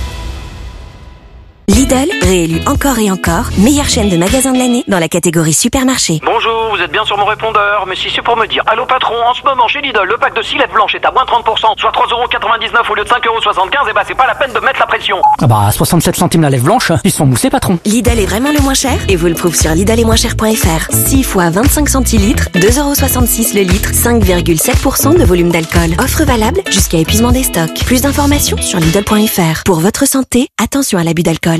S22: Lidl, réélu encore et encore, meilleure chaîne de magasins de l'année dans la catégorie supermarché.
S24: Bonjour, vous êtes bien sur mon répondeur, mais si c'est pour me dire allô patron, en ce moment chez Lidl, le pack de six lèvres blanches est à moins trente pour cent, soit trois euros quatre-vingt-dix-neuf au lieu de cinq euros soixante-quinze, et bah c'est pas la peine de mettre la pression.
S26: Ah bah soixante-sept centimes la lèvre blanche, ils sont moussés patron.
S22: Lidl est vraiment le moins cher et vous le prouve sur lidl et moins cher point F R. six fois vingt-cinq centilitres, deux euros soixante-six le litre, cinq virgule sept pour cent de volume d'alcool. Offre valable jusqu'à épuisement des stocks. Plus d'informations sur lidl point F R. Pour votre santé, attention à l'abus d'alcool.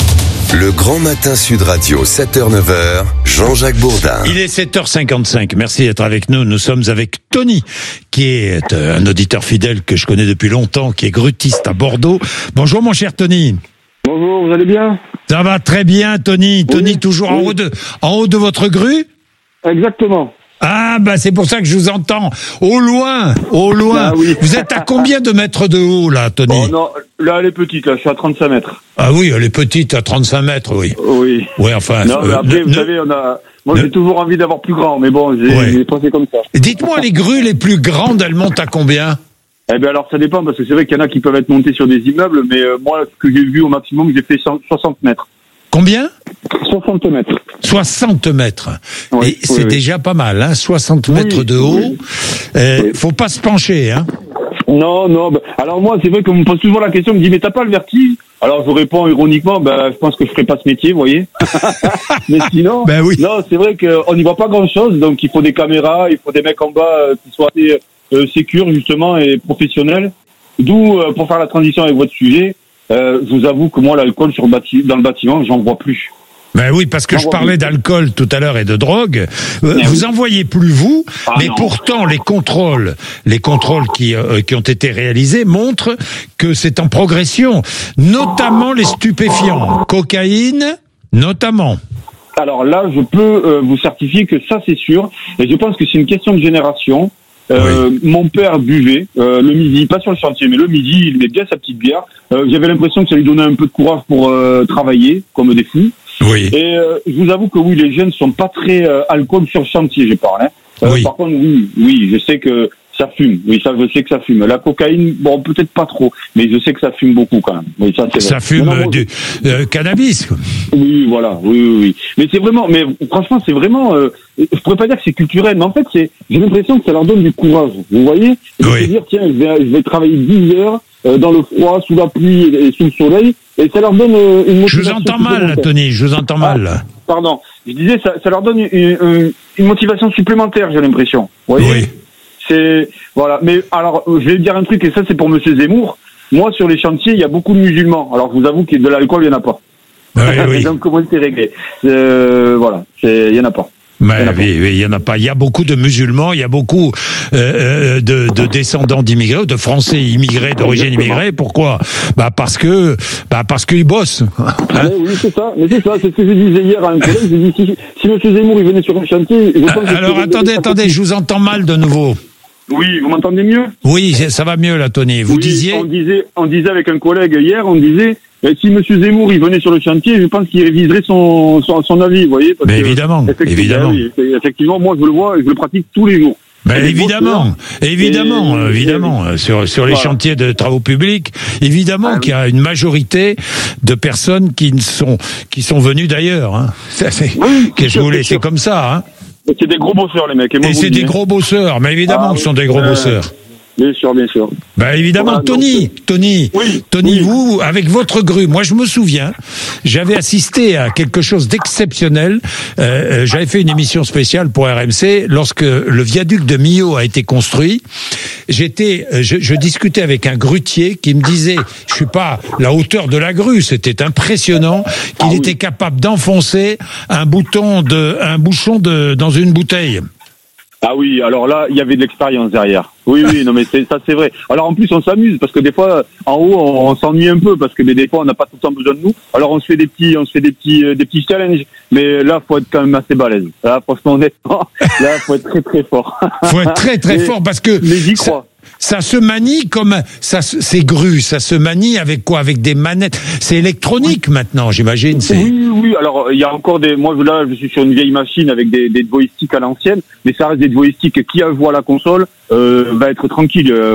S4: Le Grand Matin Sud Radio, sept heures neuf heures, Jean-Jacques Bourdin.
S2: Il est sept heures cinquante-cinq. Merci d'être avec nous. Nous sommes avec Tony, qui est un auditeur fidèle que je connais depuis longtemps, qui est grutiste à Bordeaux. Bonjour mon cher Tony.
S27: Bonjour, vous allez bien?
S2: Ça va très bien Tony. Oui, Tony toujours oui. en haut de, en haut de votre grue?
S27: Exactement.
S2: Ah, bah, c'est pour ça que je vous entends. Au loin, au loin.
S27: Ah, oui.
S2: Vous êtes à combien de mètres de haut, là, Tony?
S27: Oh, non, là, elle est petite, là, je suis à trente-cinq mètres.
S2: Ah oui, elle est petite, à trente-cinq mètres, oui.
S27: Oui.
S2: Oui, enfin.
S27: Non, mais
S2: euh,
S27: après,
S2: ne,
S27: vous
S2: ne,
S27: savez, on a, moi,
S2: ne,
S27: j'ai toujours envie d'avoir plus grand, mais bon, j'ai,
S2: ouais.
S27: j'ai pensé comme ça.
S2: Dites-moi, les grues les plus grandes, elles montent à combien?
S27: Eh ben, alors, ça dépend, parce que c'est vrai qu'il y en a qui peuvent être montés sur des immeubles, mais euh, moi, ce que j'ai vu au maximum, j'ai fait soixante mètres.
S2: Combien?
S27: soixante mètres.
S2: soixante mètres.
S27: Oui,
S2: et c'est
S27: oui,
S2: déjà
S27: oui.
S2: pas mal, hein, soixante mètres
S27: oui,
S2: de haut.
S27: Oui.
S2: Euh,
S27: oui.
S2: Faut pas se pencher, hein.
S27: Non, non, bah, alors moi, c'est vrai qu'on me pose toujours la question, on me dit, mais t'as pas le vertige? Alors, je réponds ironiquement, ben, je pense que je ferai pas ce métier, vous voyez. Mais sinon,
S2: ben oui.
S27: non, c'est vrai qu'on n'y voit pas grand chose, donc il faut des caméras, il faut des mecs en bas euh, qui soient assez euh, sécures, justement, et professionnels. D'où, euh, pour faire la transition avec votre sujet, euh, je vous avoue que moi, l'alcool sur le bâti- dans le bâtiment, j'en vois plus.
S2: Ben oui, parce que je parlais d'alcool tout à l'heure et de drogue. Euh, vous en voyez plus vous, ah mais non. Pourtant les contrôles, les contrôles qui euh, qui ont été réalisés montrent que c'est en progression, notamment les stupéfiants, cocaïne, notamment.
S27: Alors là, je peux euh, vous certifier que ça c'est sûr, et je pense que c'est une question de génération. Euh, oui. Mon père buvait euh, le midi, pas sur le chantier, mais le midi, il met bien sa petite bière. Euh, j'avais l'impression que ça lui donnait un peu de courage pour euh, travailler, comme des fous.
S2: Oui.
S27: Et euh, je vous avoue que oui, les jeunes sont pas très euh, alcool sur le chantier, je parle. Hein. Euh,
S2: oui.
S27: Par contre, oui, oui, je sais que ça fume. Oui, ça, je sais que ça fume. La cocaïne, bon, peut-être pas trop, mais je sais que ça fume beaucoup quand même. Oui, ça, c'est
S2: ça
S27: vrai.
S2: fume
S27: non, non,
S2: du euh, cannabis.
S27: Oui, voilà, oui, oui, oui. Mais c'est vraiment, mais franchement, c'est vraiment. Euh, je pourrais pas dire que c'est culturel, mais en fait, c'est. J'ai l'impression que ça leur donne du courage. Vous voyez, de
S2: oui.
S27: se dire tiens, je vais, je vais travailler dix heures euh, dans le froid, sous la pluie et, et sous le soleil, et ça leur donne euh, une motivation.
S2: Je vous entends mal, là, Tony. Je vous entends ah, mal.
S27: Pardon. Je disais, ça, ça leur donne une, une, une motivation supplémentaire. J'ai l'impression. Vous voyez.
S2: Oui.
S27: C'est voilà, mais alors je vais dire un truc et ça c'est pour Monsieur Zemmour. Moi sur les chantiers il y a beaucoup de musulmans. Alors je vous avoue qu'il y a de l'alcool il y en a pas.
S2: Oui, oui.
S27: Donc comment c'est réglé euh, Voilà, c'est il y en a pas.
S2: Mais il oui, oui, il y en a pas. Il y a beaucoup de musulmans, il y a beaucoup euh, de, de descendants d'immigrés, de Français immigrés d'origine immigrée. Pourquoi? Bah parce que, bah parce qu'ils bossent. Hein
S27: mais oui, c'est ça. Mais c'est ça. C'est ce que je disais hier à un collègue. J'ai dit si, si Monsieur Zemmour il venait sur un chantier. Je pense
S2: Alors
S27: que
S2: attendez, attendez, je vous entends mal de nouveau.
S27: Oui, vous m'entendez mieux?
S2: Oui, ça va mieux là, Tony. Vous
S27: oui,
S2: disiez
S27: on disait, on disait avec un collègue hier, on disait, si Monsieur Zemmour il venait sur le chantier, je pense qu'il réviserait son son, son avis, vous voyez. Parce
S2: Mais
S27: que,
S2: évidemment,
S27: effectivement,
S2: évidemment.
S27: Oui, effectivement, moi je le vois et je le pratique tous les jours.
S2: Ben évidemment, évidemment, et, évidemment, et, sur sur les voilà. chantiers de travaux publics, évidemment ah, qu'il y a une majorité de personnes qui ne sont qui sont venues d'ailleurs. Hein. Ça, c'est, oui, qu'est-ce que je voulais, c'est comme ça. Hein.
S27: C'est des gros bosseurs les mecs. Et,
S2: et c'est des gros bosseurs, mais évidemment, ah, ce sont des gros euh, bosseurs.
S27: Bien sûr, bien sûr.
S2: Ben évidemment, voilà, Tony, donc, Tony, oui, Tony, oui. vous, avec votre grue, moi je me souviens, j'avais assisté à quelque chose d'exceptionnel. Euh, j'avais fait une émission spéciale pour R M C lorsque le viaduc de Millau a été construit. J'étais, je, je discutais avec un grutier qui me disait, je suis pas la hauteur de la grue, c'était impressionnant, qu'il ah, était oui. capable d'enfoncer un bouton de, un bouchon de dans une bouteille.
S27: Ah oui, alors là, il y avait de l'expérience derrière. Oui, oui, non mais c'est, ça c'est vrai. Alors en plus, on s'amuse parce que des fois, en haut, on, on s'ennuie un peu parce que des fois, on n'a pas tout le temps besoin de nous. Alors on se fait des petits, on se fait des petits, euh, des petits challenges. Mais là, faut être quand même assez balèze. Là, franchement, honnêtement, là, faut être très très fort.
S2: Faut être très très mais, fort parce que.
S27: Mais j'y crois.
S2: Ça se manie comme ça, c'est grue. Ça se manie avec quoi? Avec des manettes. C'est électronique maintenant, j'imagine. C'est...
S27: Oui, oui. Alors il y a encore des. Moi là, je suis sur une vieille machine avec des, des joysticks à l'ancienne, mais ça reste des joysticks qui voient la console. Euh, va être tranquille.